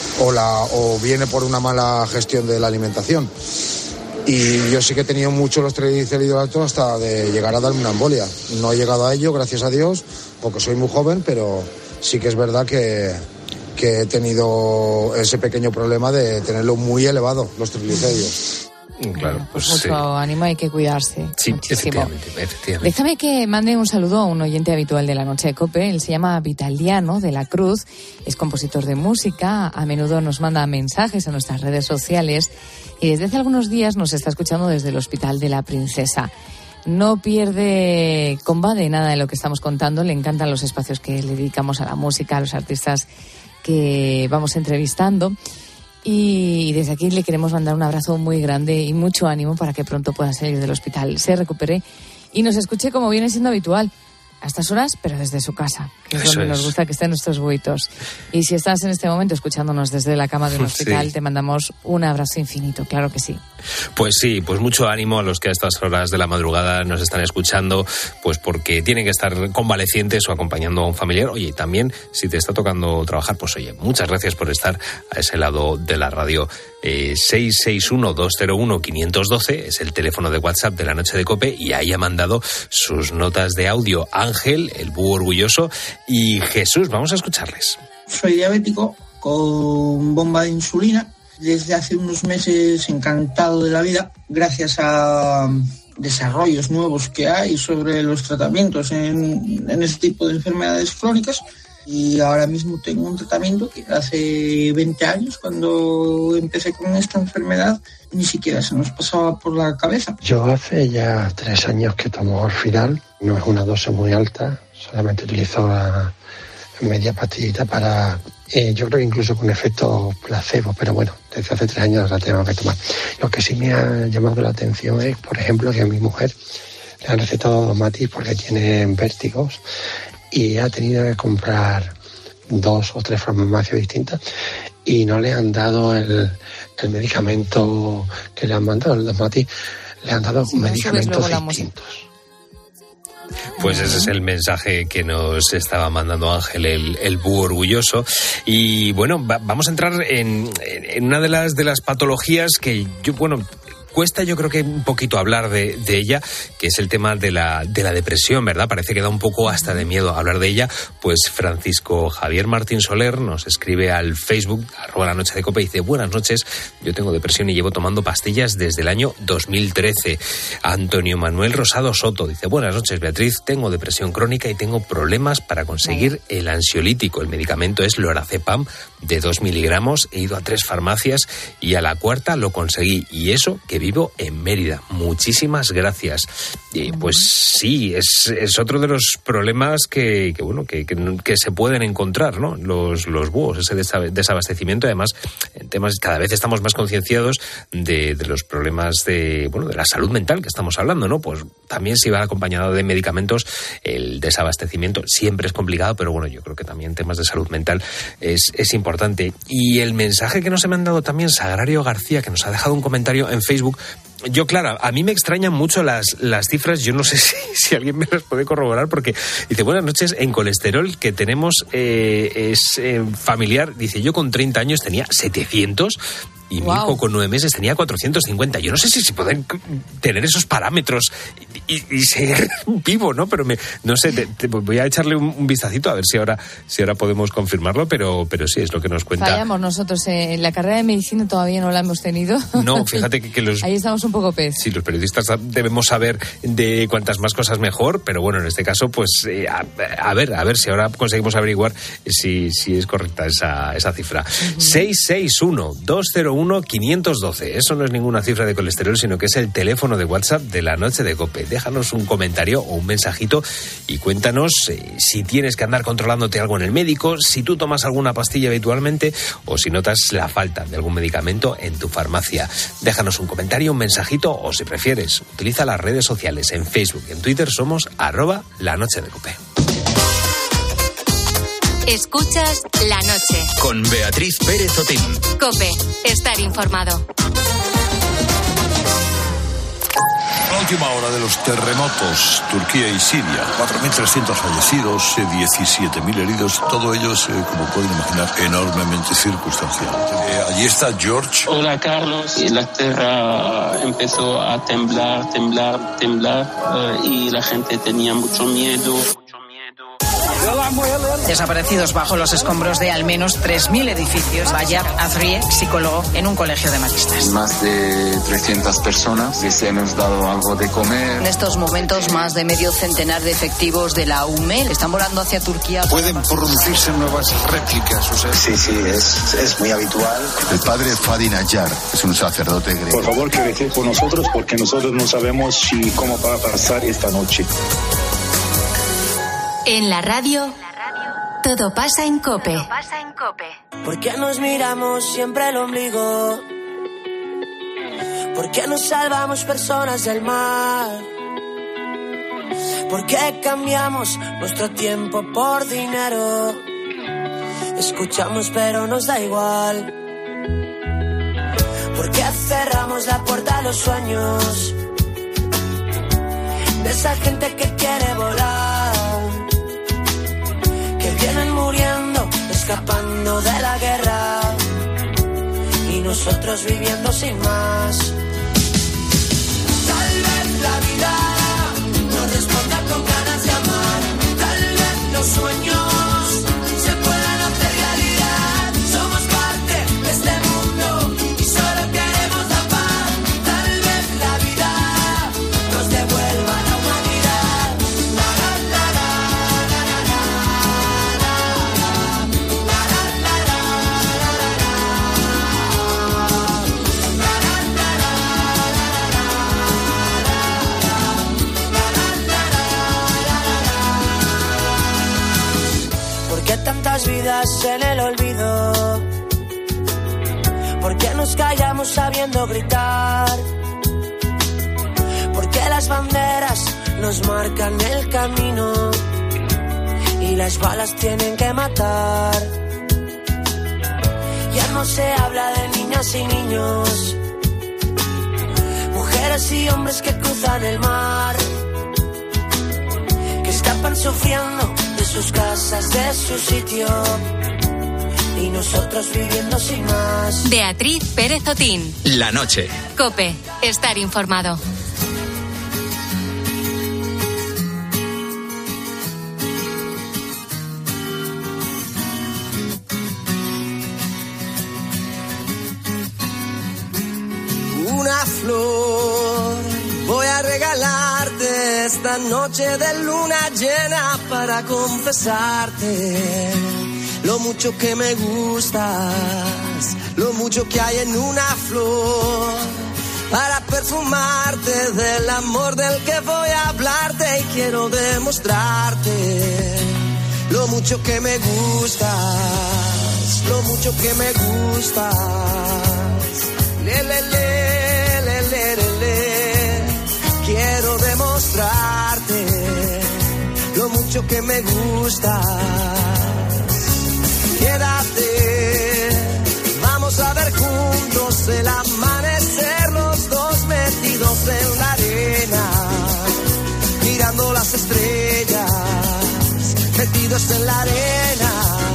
viene por una mala gestión de la alimentación. Y yo sí que he tenido mucho los triglicéridos altos hasta de llegar a darme una embolia. No he llegado a ello, gracias a Dios, porque soy muy joven, pero sí que es verdad que he tenido ese pequeño problema de tenerlo muy elevado, los triglicéridos. Claro, pues mucho ánimo, hay que cuidarse. Sí, muchísimo. Efectivamente. Déjame que mande un saludo a un oyente habitual de la Noche de COPE. Él se llama Vitaliano de la Cruz, es compositor de música, a menudo nos manda mensajes a nuestras redes sociales y desde hace algunos días nos está escuchando desde el Hospital de la Princesa. No pierde combate nada de lo que estamos contando, le encantan los espacios que le dedicamos a la música, a los artistas que vamos entrevistando. Y desde aquí le queremos mandar un abrazo muy grande y mucho ánimo para que pronto pueda salir del hospital, se recupere y nos escuche como viene siendo habitual. a estas horas, pero desde su casa, que es Eso donde es. nos gusta que estén nuestros buitos. Y si estás en este momento escuchándonos desde la cama de un hospital, Sí. te mandamos un abrazo infinito, claro que sí. Pues sí, pues mucho ánimo a los que a estas horas de la madrugada nos están escuchando, pues porque tienen que estar convalecientes o acompañando a un familiar. Oye, y también si te está tocando trabajar, pues oye, muchas gracias por estar a ese lado de la radio. 661-201-512 es el teléfono de WhatsApp de La Noche de COPE, y ahí ha mandado sus notas de audio Ángel, el búho orgulloso, y Jesús. Vamos a escucharles. Soy diabético con bomba de insulina. Desde hace unos meses encantado de la vida, gracias a desarrollos nuevos que hay sobre los tratamientos en este tipo de enfermedades crónicas. Y ahora mismo tengo un tratamiento que hace 20 años, cuando empecé con esta enfermedad, ni siquiera se nos pasaba por la cabeza. Yo hace ya 3 años que tomo Orfidal. No es una dosis muy alta, solamente utilizo la media pastillita para, yo creo que incluso con efecto placebo, pero bueno, desde hace 3 años la tengo que tomar. Lo que sí me ha llamado la atención es, por ejemplo, que a mi mujer le han recetado Domatis porque tiene vértigos y ha tenido que comprar 2 o 3 farmacias distintas y no le han dado el medicamento que le han mandado, el Domatis, le han dado medicamentos distintos. Pues ese es el mensaje que nos estaba mandando Ángel, el búho orgulloso. Y bueno, vamos a entrar en una de las patologías que cuesta, yo creo que un poquito hablar de ella, que es el tema de la depresión, ¿verdad? Parece que da un poco hasta de miedo hablar de ella. Pues Francisco Javier Martín Soler nos escribe al Facebook, @lanochedecope, y dice: buenas noches, yo tengo depresión y llevo tomando pastillas desde el año 2013. Antonio Manuel Rosado Soto dice: buenas noches, Beatriz, tengo depresión crónica y tengo problemas para conseguir el ansiolítico. El medicamento es Lorazepam de 2 miligramos. He ido a 3 farmacias y a la 4ª lo conseguí, y eso que vivo en Mérida. Muchísimas gracias. Pues sí, es otro de los problemas que se pueden encontrar, ¿no? Los búhos, ese desabastecimiento. Además, en temas, cada vez estamos más concienciados de los problemas de la salud mental que estamos hablando, ¿no? Pues también, si va acompañado de medicamentos, el desabastecimiento siempre es complicado, pero bueno, yo creo que también temas de salud mental es importante. Y el mensaje que nos ha mandado también Sagrario García, que nos ha dejado un comentario en Facebook. Yo, claro, a mí me extrañan mucho las cifras. Yo no sé si alguien me las puede corroborar, porque dice: buenas noches, en colesterol que tenemos es familiar. Dice: yo con 30 años tenía 700 y mi hijo con 9 meses tenía 450. Yo no sé si pueden tener esos parámetros y ser vivo, ¿no? Pero no sé, voy a echarle un vistacito a ver si ahora podemos confirmarlo, pero sí, es lo que nos cuenta. Fallamos nosotros en la carrera de medicina, todavía no la hemos tenido. No, fíjate que los... Ahí estamos un poco pez. Sí, los periodistas debemos saber de cuantas más cosas mejor, pero bueno, en este caso, pues a ver si ahora conseguimos averiguar si es correcta esa cifra. 661-201-512. Eso no es ninguna cifra de colesterol, sino que es el teléfono de WhatsApp de La Noche de COPE. Déjanos un comentario o un mensajito y cuéntanos si tienes que andar controlándote algo en el médico, si tú tomas alguna pastilla habitualmente o si notas la falta de algún medicamento en tu farmacia. Déjanos un comentario, un mensajito, o si prefieres, utiliza las redes sociales. En Facebook y en Twitter somos @lanochedecope. Escuchas La Noche. Con Beatriz Pérez Otín. COPE. Estar informado. La última hora de los terremotos, Turquía y Siria, 4.300 fallecidos, 17.000 heridos, todo ello es, como pueden imaginar, enormemente circunstancial. Allí está George. Hola, Carlos. La tierra empezó a temblar y la gente tenía mucho miedo. Desaparecidos bajo los escombros de al menos 3.000 edificios. Bayar Azriye, psicólogo en un colegio de maristas. Más de 300 personas que se hemos dado algo de comer. En estos momentos, más de medio centenar de efectivos de la UME están volando hacia Turquía. Pueden producirse nuevas réplicas. Sí, es muy habitual. El padre Fadi Najjar es un sacerdote griego. Por favor, que recen por nosotros, porque nosotros no sabemos cómo va a pasar esta noche. En la radio, todo pasa en COPE. ¿Por qué nos miramos siempre el ombligo? ¿Por qué nos salvamos personas del mar? ¿Por qué cambiamos nuestro tiempo por dinero? Escuchamos pero nos da igual. ¿Por qué cerramos la puerta a los sueños de esa gente que quiere volar? Que vienen muriendo, escapando de la guerra, y nosotros viviendo sin más. Tal vez la vida nos responda con ganas de amar. Tal vez los sueños se puedan hacer realidad. Somos parte de este mundo y solo queremos la paz. Tal vez la vida nos devuelva la humanidad. La, la, la, la, la, la, la, la, la, la, la, ¿por qué tantas vidas en el olvido? ¿Por qué nos callamos sabiendo gritar? ¿Por qué las banderas nos marcan el camino y las balas tienen que matar? Ya no se habla de niñas y niños, mujeres y hombres que cruzan el mar, que escapan sufriendo de sus casas, de su sitio, y nosotros viviendo sin más. Beatriz Pérez Otín. La noche. COPE. Estar informado. Una flor voy a regalarte esta noche de luna llena para confesarte lo mucho que me gustas, lo mucho que hay en una flor, para perfumarte del amor del que voy a hablarte, y quiero demostrarte lo mucho que me gustas, lo mucho que me gustas. Le, le, le, le, le, le, le. Quiero demostrarte lo mucho que me gustas. Quédate, vamos a ver juntos el amanecer, los dos metidos en la arena, mirando las estrellas, metidos en la arena.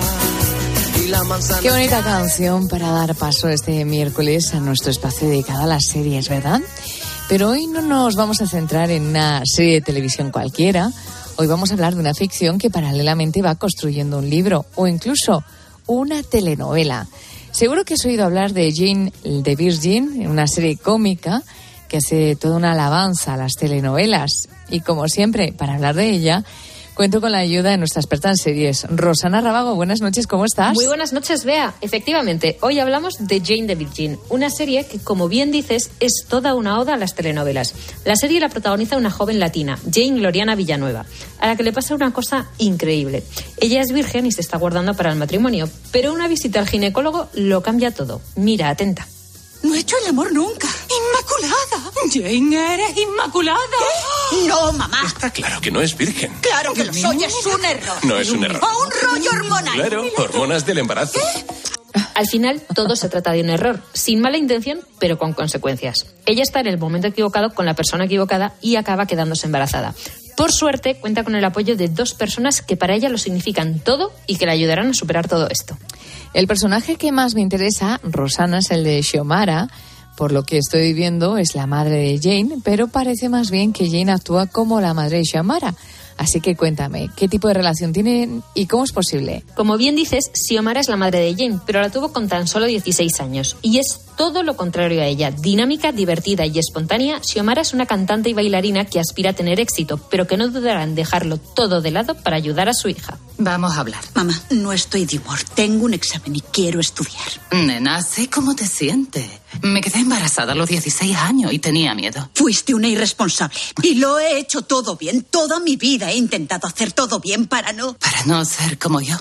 Qué bonita canción para dar paso este miércoles a nuestro espacio dedicado a las series, ¿verdad? Pero hoy no nos vamos a centrar en una serie de televisión cualquiera. Hoy vamos a hablar de una ficción que paralelamente va construyendo un libro o incluso una telenovela. Seguro que has oído hablar de Jane the Virgin, una serie cómica que hace toda una alabanza a las telenovelas. Y como siempre, para hablar de ella, cuento con la ayuda de nuestra experta en series, Rosana Rábago. Buenas noches, ¿cómo estás? Muy buenas noches, Bea. Efectivamente, hoy hablamos de Jane the Virgin, una serie que, como bien dices, es toda una oda a las telenovelas. La serie la protagoniza una joven latina, Jane Gloriana Villanueva, a la que le pasa una cosa increíble. Ella es virgen y se está guardando para el matrimonio, pero una visita al ginecólogo lo cambia todo. Mira, atenta. No he hecho el amor nunca. ¡Inmaculada! Jane, ¿eres inmaculada? ¿Qué? No, mamá. Está claro que no es virgen. Claro que lo soy, es un error. No es un error. O un rollo hormonal. Claro, hormonas del embarazo. Al final, todo se trata de un error, sin mala intención, pero con consecuencias. Ella está en el momento equivocado con la persona equivocada y acaba quedándose embarazada. Por suerte, cuenta con el apoyo de dos personas que para ella lo significan todo y que la ayudarán a superar todo esto. El personaje que más me interesa, Rosana, es el de Xiomara. Por lo que estoy viendo, es la madre de Jane, pero parece más bien que Jane actúa como la madre de Xiomara. Así que cuéntame, ¿qué tipo de relación tienen y cómo es posible? Como bien dices, Xiomara es la madre de Jane, pero la tuvo con tan solo 16 años. Y es todo lo contrario a ella. Dinámica, divertida y espontánea, Xiomara es una cantante y bailarina que aspira a tener éxito, pero que no dudará en dejarlo todo de lado para ayudar a su hija. Vamos a hablar. Mamá, no estoy de humor. Tengo un examen y quiero estudiar. Nena, sé cómo te sientes. Me quedé embarazada a los 16 años y tenía miedo. Fuiste una irresponsable. Y lo he hecho todo bien. Toda mi vida he intentado hacer todo bien para no ser como yo.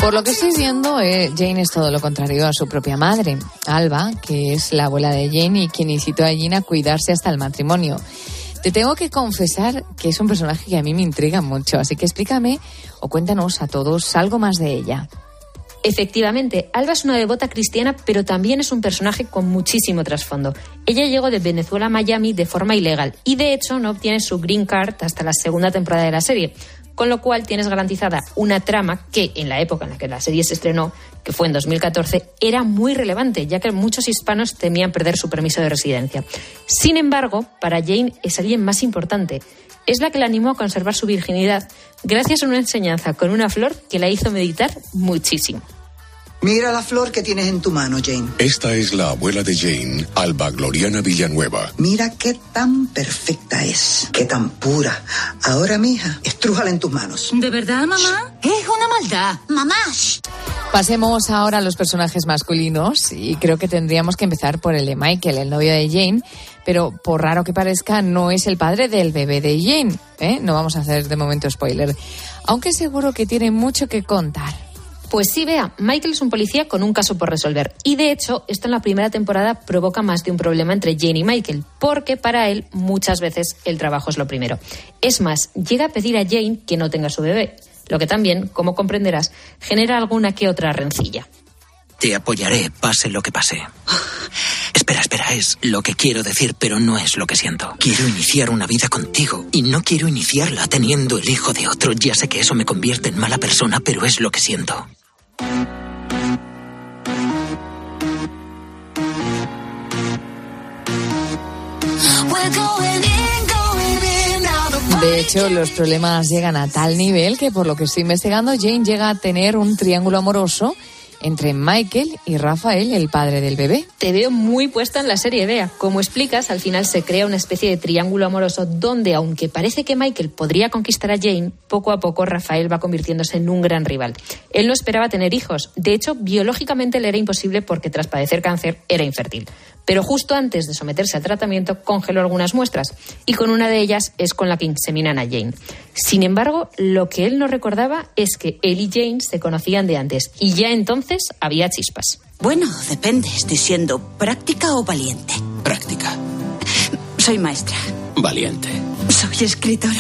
Por lo que estoy viendo, Jane es todo lo contrario a su propia madre, Alba, que es la abuela de Jane y quien incitó a Jane a cuidarse hasta el matrimonio. Te tengo que confesar que es un personaje que a mí me intriga mucho, así que explícame o cuéntanos a todos algo más de ella. Efectivamente, Alba es una devota cristiana, pero también es un personaje con muchísimo trasfondo. Ella llegó de Venezuela a Miami de forma ilegal y, de hecho, no obtiene su green card hasta la segunda temporada de la serie, con lo cual tienes garantizada una trama que, en la época en la que la serie se estrenó, que fue en 2014, era muy relevante, ya que muchos hispanos temían perder su permiso de residencia. Sin embargo, para Jane es alguien más importante. Es la que la animó a conservar su virginidad gracias a una enseñanza con una flor que la hizo meditar muchísimo. Mira la flor que tienes en tu mano, Jane. Esta es la abuela de Jane, Alba Gloriana Villanueva. Mira qué tan perfecta es, qué tan pura. Ahora, mija, estrújala en tus manos. ¿De verdad, mamá? Es una maldad. Mamá. Pasemos ahora a los personajes masculinos y creo que tendríamos que empezar por el de Michael, el novio de Jane, pero por raro que parezca no es el padre del bebé de Jane, ¿eh? No vamos a hacer de momento spoiler, aunque seguro que tiene mucho que contar. Pues sí, Bea, Michael es un policía con un caso por resolver. Y de hecho, esto en la primera temporada provoca más de un problema entre Jane y Michael, porque para él muchas veces el trabajo es lo primero. Es más, llega a pedir a Jane que no tenga su bebé, lo que también, como comprenderás, genera alguna que otra rencilla. Te apoyaré, pase lo que pase. Espera, es lo que quiero decir, pero no es lo que siento. Quiero iniciar una vida contigo y no quiero iniciarla teniendo el hijo de otro. Ya sé que eso me convierte en mala persona, pero es lo que siento. De hecho, los problemas llegan a tal nivel que, por lo que estoy investigando, Jane llega a tener un triángulo amoroso entre Michael y Rafael, el padre del bebé. Te veo muy puesta en la serie, Bea. Como explicas, al final se crea una especie de triángulo amoroso donde, aunque parece que Michael podría conquistar a Jane, poco a poco Rafael va convirtiéndose en un gran rival. Él no esperaba tener hijos. De hecho, biológicamente le era imposible porque tras padecer cáncer era infértil. Pero justo antes de someterse al tratamiento congeló algunas muestras y con una de ellas es con la que inseminan a Jane. Sin embargo, lo que él no recordaba es que él y Jane se conocían de antes y ya entonces había chispas. Bueno, depende, estoy siendo práctica o valiente. Práctica. Soy maestra. Valiente. Soy escritora.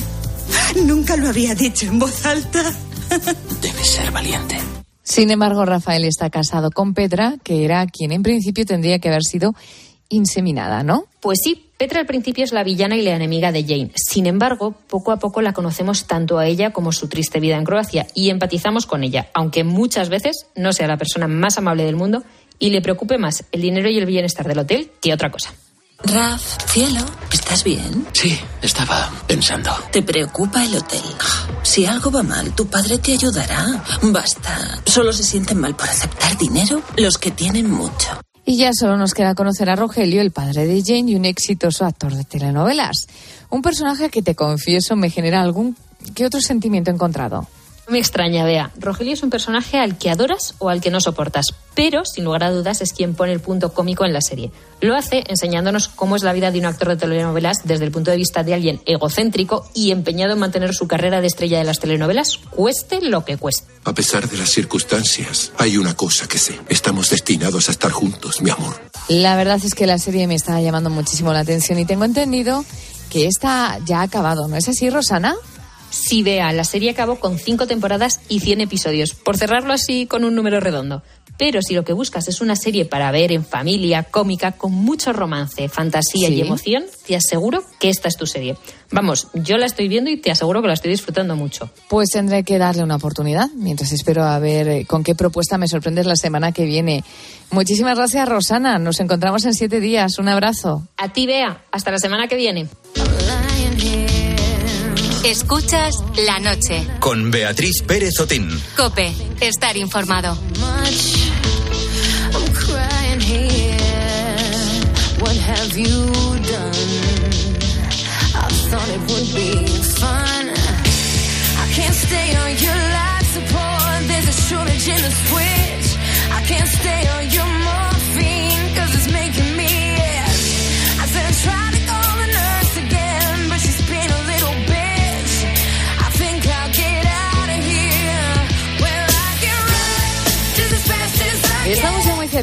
Nunca lo había dicho en voz alta. Debes ser valiente. Sin embargo, Rafael está casado con Petra, que era quien en principio tendría que haber sido inseminada, ¿no? Pues sí, Petra al principio es la villana y la enemiga de Jane. Sin embargo, poco a poco la conocemos tanto a ella como su triste vida en Croacia y empatizamos con ella, aunque muchas veces no sea la persona más amable del mundo y le preocupe más el dinero y el bienestar del hotel que otra cosa. Raf, cielo, ¿estás bien? Sí, estaba pensando. ¿Te preocupa el hotel? Si algo va mal, tu padre te ayudará. Basta. Solo se sienten mal por aceptar dinero los que tienen mucho. Y ya solo nos queda conocer a Rogelio, el padre de Jane y un exitoso actor de telenovelas. Un personaje que, te confieso, me genera algún que otro sentimiento encontrado. Me extraña, Bea. Rogelio es un personaje al que adoras o al que no soportas, pero sin lugar a dudas es quien pone el punto cómico en la serie. Lo hace enseñándonos cómo es la vida de un actor de telenovelas desde el punto de vista de alguien egocéntrico y empeñado en mantener su carrera de estrella de las telenovelas, cueste lo que cueste. A pesar de las circunstancias, hay una cosa que sé. Estamos destinados a estar juntos, mi amor. La verdad es que la serie me está llamando muchísimo la atención y tengo entendido que esta ya ha acabado, ¿no es así, Rosana? Sí, Bea, la serie acabó con 5 temporadas y 100 episodios, por cerrarlo así con un número redondo. Pero si lo que buscas es una serie para ver en familia, cómica, con mucho romance, fantasía y emoción, te aseguro que esta es tu serie. Vamos, yo la estoy viendo y te aseguro que la estoy disfrutando mucho. Pues tendré que darle una oportunidad, mientras espero a ver con qué propuesta me sorprendes la semana que viene. Muchísimas gracias, Rosana. Nos encontramos en 7 días. Un abrazo. A ti, Bea. Hasta la semana que viene. Escuchas La Noche. Con Beatriz Pérez Otín. COPE. Estar informado.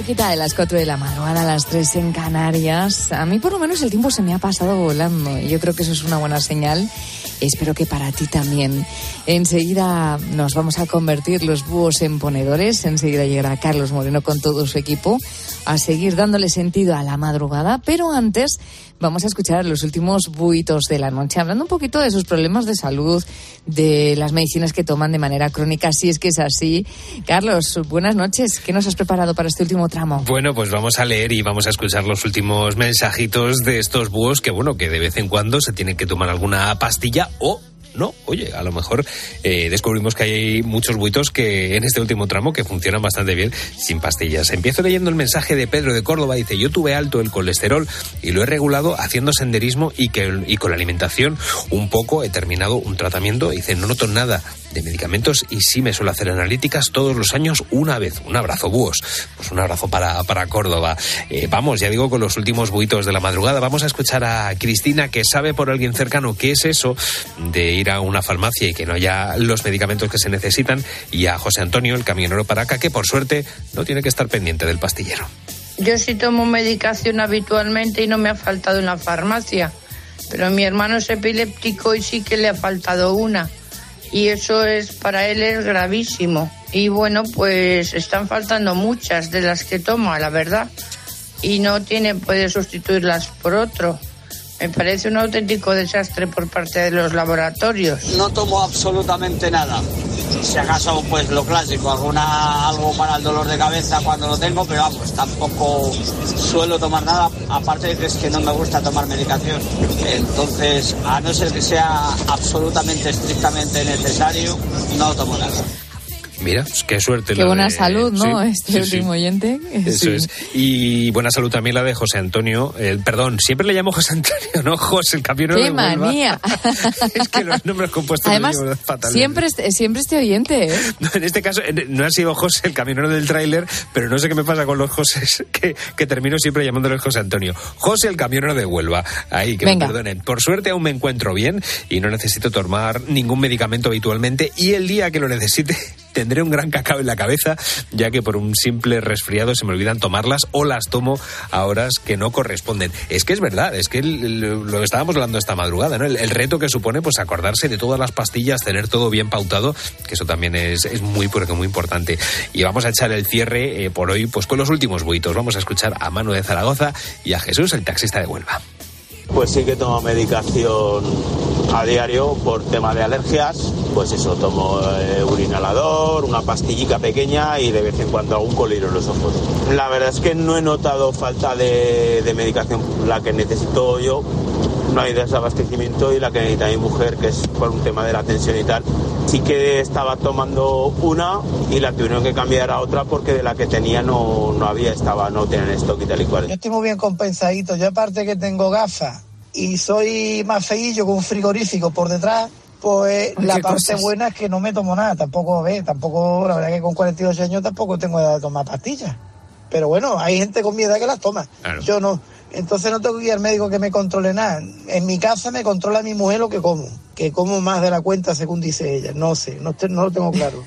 cerquita de las 4 de la madrugada, a las 3 en Canarias. A mí por lo menos el tiempo se me ha pasado volando y yo creo que eso es una buena señal. Espero que para ti también. Enseguida nos vamos a convertir los búhos en ponedores. Enseguida llegará Carlos Moreno con todo su equipo a seguir dándole sentido a la madrugada. Pero antes vamos a escuchar los últimos buitos de la noche, hablando un poquito de sus problemas de salud, de las medicinas que toman de manera crónica, si es que es así. Carlos, buenas noches. ¿Qué nos has preparado para este último tramo? Bueno, pues vamos a leer y vamos a escuchar los últimos mensajitos de estos búhos que, bueno, que de vez en cuando se tienen que tomar alguna pastilla o no. Oye, a lo mejor descubrimos que hay muchos buitos que en este último tramo que funcionan bastante bien sin pastillas. Empiezo leyendo el mensaje de Pedro de Córdoba. Dice: yo tuve alto el colesterol y lo he regulado haciendo senderismo y con la alimentación un poco. He terminado un tratamiento. Dice: no noto nada de medicamentos y sí me suelo hacer analíticas todos los años una vez. Un abrazo, búhos. Pues un abrazo para Córdoba. Vamos, ya digo, con los últimos buitos de la madrugada. Vamos a escuchar a Cristina, que sabe por alguien cercano qué es eso de ir a una farmacia y que no haya los medicamentos que se necesitan, y a José Antonio, el camionero para acá, que por suerte no tiene que estar pendiente del pastillero. Yo sí tomo medicación habitualmente y no me ha faltado en la farmacia, pero mi hermano es epiléptico y sí que le ha faltado una. Y eso para él es gravísimo. Y bueno, pues están faltando muchas de las que toma, la verdad. Y no puede sustituirlas por otro. Me parece un auténtico desastre por parte de los laboratorios. No tomo absolutamente nada. Si acaso, pues lo clásico, algo para el dolor de cabeza cuando lo tengo, pero vamos, tampoco suelo tomar nada, aparte de que es que no me gusta tomar medicación. Entonces, a no ser que sea absolutamente, estrictamente necesario, no tomo nada. Mira, qué suerte. Qué buena salud, ¿no? Sí, último oyente. Eso es. Y buena salud también la de José Antonio. Perdón, siempre le llamo José Antonio, ¿no? José, el camionero de Huelva. ¡Qué manía! Es que los nombres compuestos... Además, siempre este oyente, ¿eh? No, en este caso, no ha sido José, el camionero del tráiler, pero no sé qué me pasa con los Josés, que termino siempre llamándole José Antonio. José, el camionero de Huelva. Ahí, que Venga. Me perdonen. Por suerte aún me encuentro bien y no necesito tomar ningún medicamento habitualmente, y el día que lo necesite tendré un gran cacao en la cabeza, ya que por un simple resfriado se me olvidan tomarlas o las tomo a horas que no corresponden. Es que es verdad, es que lo que estábamos hablando esta madrugada, ¿no? El reto que supone, pues, acordarse de todas las pastillas, tener todo bien pautado, que eso también es muy, porque muy importante. Y vamos a echar el cierre por hoy, pues, con los últimos buitos. Vamos a escuchar a Manu de Zaragoza y a Jesús, el taxista de Huelva. Pues sí que tomo medicación a diario por tema de alergias. Pues eso, tomo un inhalador, una pastillita pequeña y de vez en cuando algún coliro en los ojos. La verdad es que no he notado falta de medicación. La que necesito yo, no hay desabastecimiento, y la que necesita mi mujer, que es por un tema de la tensión y tal. Sí que estaba tomando una y la tuvieron que cambiar a otra porque de la que tenía no tenía en stock y tal y cual. Yo estoy muy bien compensadito. Yo, aparte que tengo gafas y soy más feillo con un frigorífico por detrás, pues la parte buena es que no me tomo nada. Tampoco, la verdad que con 48 años tampoco tengo edad de tomar pastillas. Pero bueno, hay gente con mi edad que las toma. Claro. Yo no. Entonces no tengo que ir al médico que me controle nada. En mi casa me controla mi mujer lo que como. Que como más de la cuenta, según dice ella. No sé, no lo tengo claro.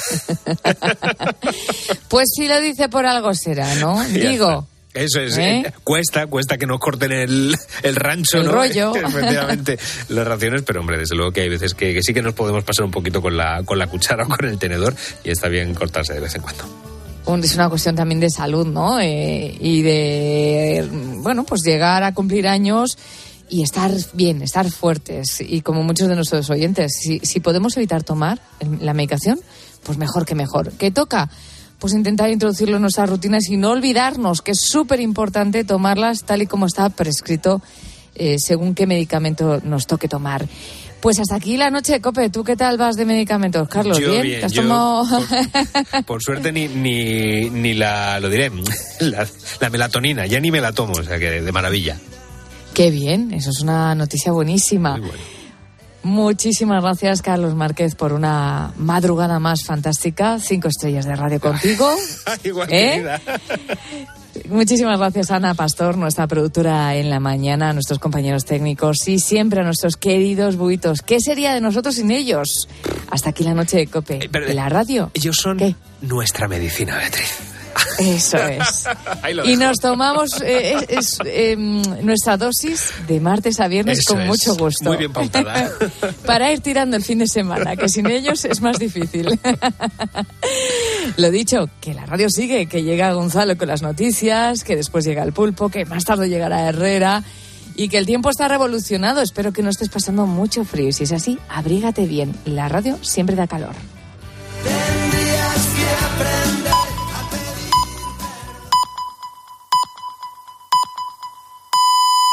Pues si lo dice por algo será, ¿no? Digo... Eso es, cuesta que nos corten el rancho, el ¿no? rollo. Efectivamente, las raciones, pero hombre, desde luego que hay veces que sí que nos podemos pasar un poquito con la cuchara o con el tenedor, y está bien cortarse de vez en cuando. Es una cuestión también de salud, ¿no? Y de, bueno, pues llegar a cumplir años y estar bien, estar fuertes. Y como muchos de nuestros oyentes, si podemos evitar tomar la medicación, pues mejor que mejor. ¿Qué toca? Pues intentar introducirlo en nuestras rutinas y no olvidarnos que es súper importante tomarlas tal y como está prescrito, según qué medicamento nos toque tomar. Pues hasta aquí la noche de COPE. ¿Tú qué tal vas de medicamentos, Carlos? Yo ¿Bien? ¿Te has tomado? Por suerte ni lo diré, la melatonina, ya ni me la tomo, o sea que de maravilla. Qué bien, eso es una noticia buenísima. Muy bueno. Muchísimas gracias, Carlos Márquez, por una madrugada más fantástica. 5 estrellas de radio contigo. Igual, querida. Muchísimas gracias, Ana Pastor, nuestra productora en la mañana, a nuestros compañeros técnicos y siempre a nuestros queridos buitos. ¿Qué sería de nosotros sin ellos? Hasta aquí la noche de COPE. ¿De la radio? Ellos son nuestra medicina, Beatriz. Eso es. Y nos tomamos nuestra dosis de martes a viernes Eso con mucho gusto. Muy bien pautada. Para ir tirando el fin de semana, que sin ellos es más difícil. Lo dicho, que la radio sigue, que llega Gonzalo con las noticias, que después llega el Pulpo, que más tarde llegará Herrera y que el tiempo está revolucionado. Espero que no estés pasando mucho frío y si es así, abrígate bien. La radio siempre da calor.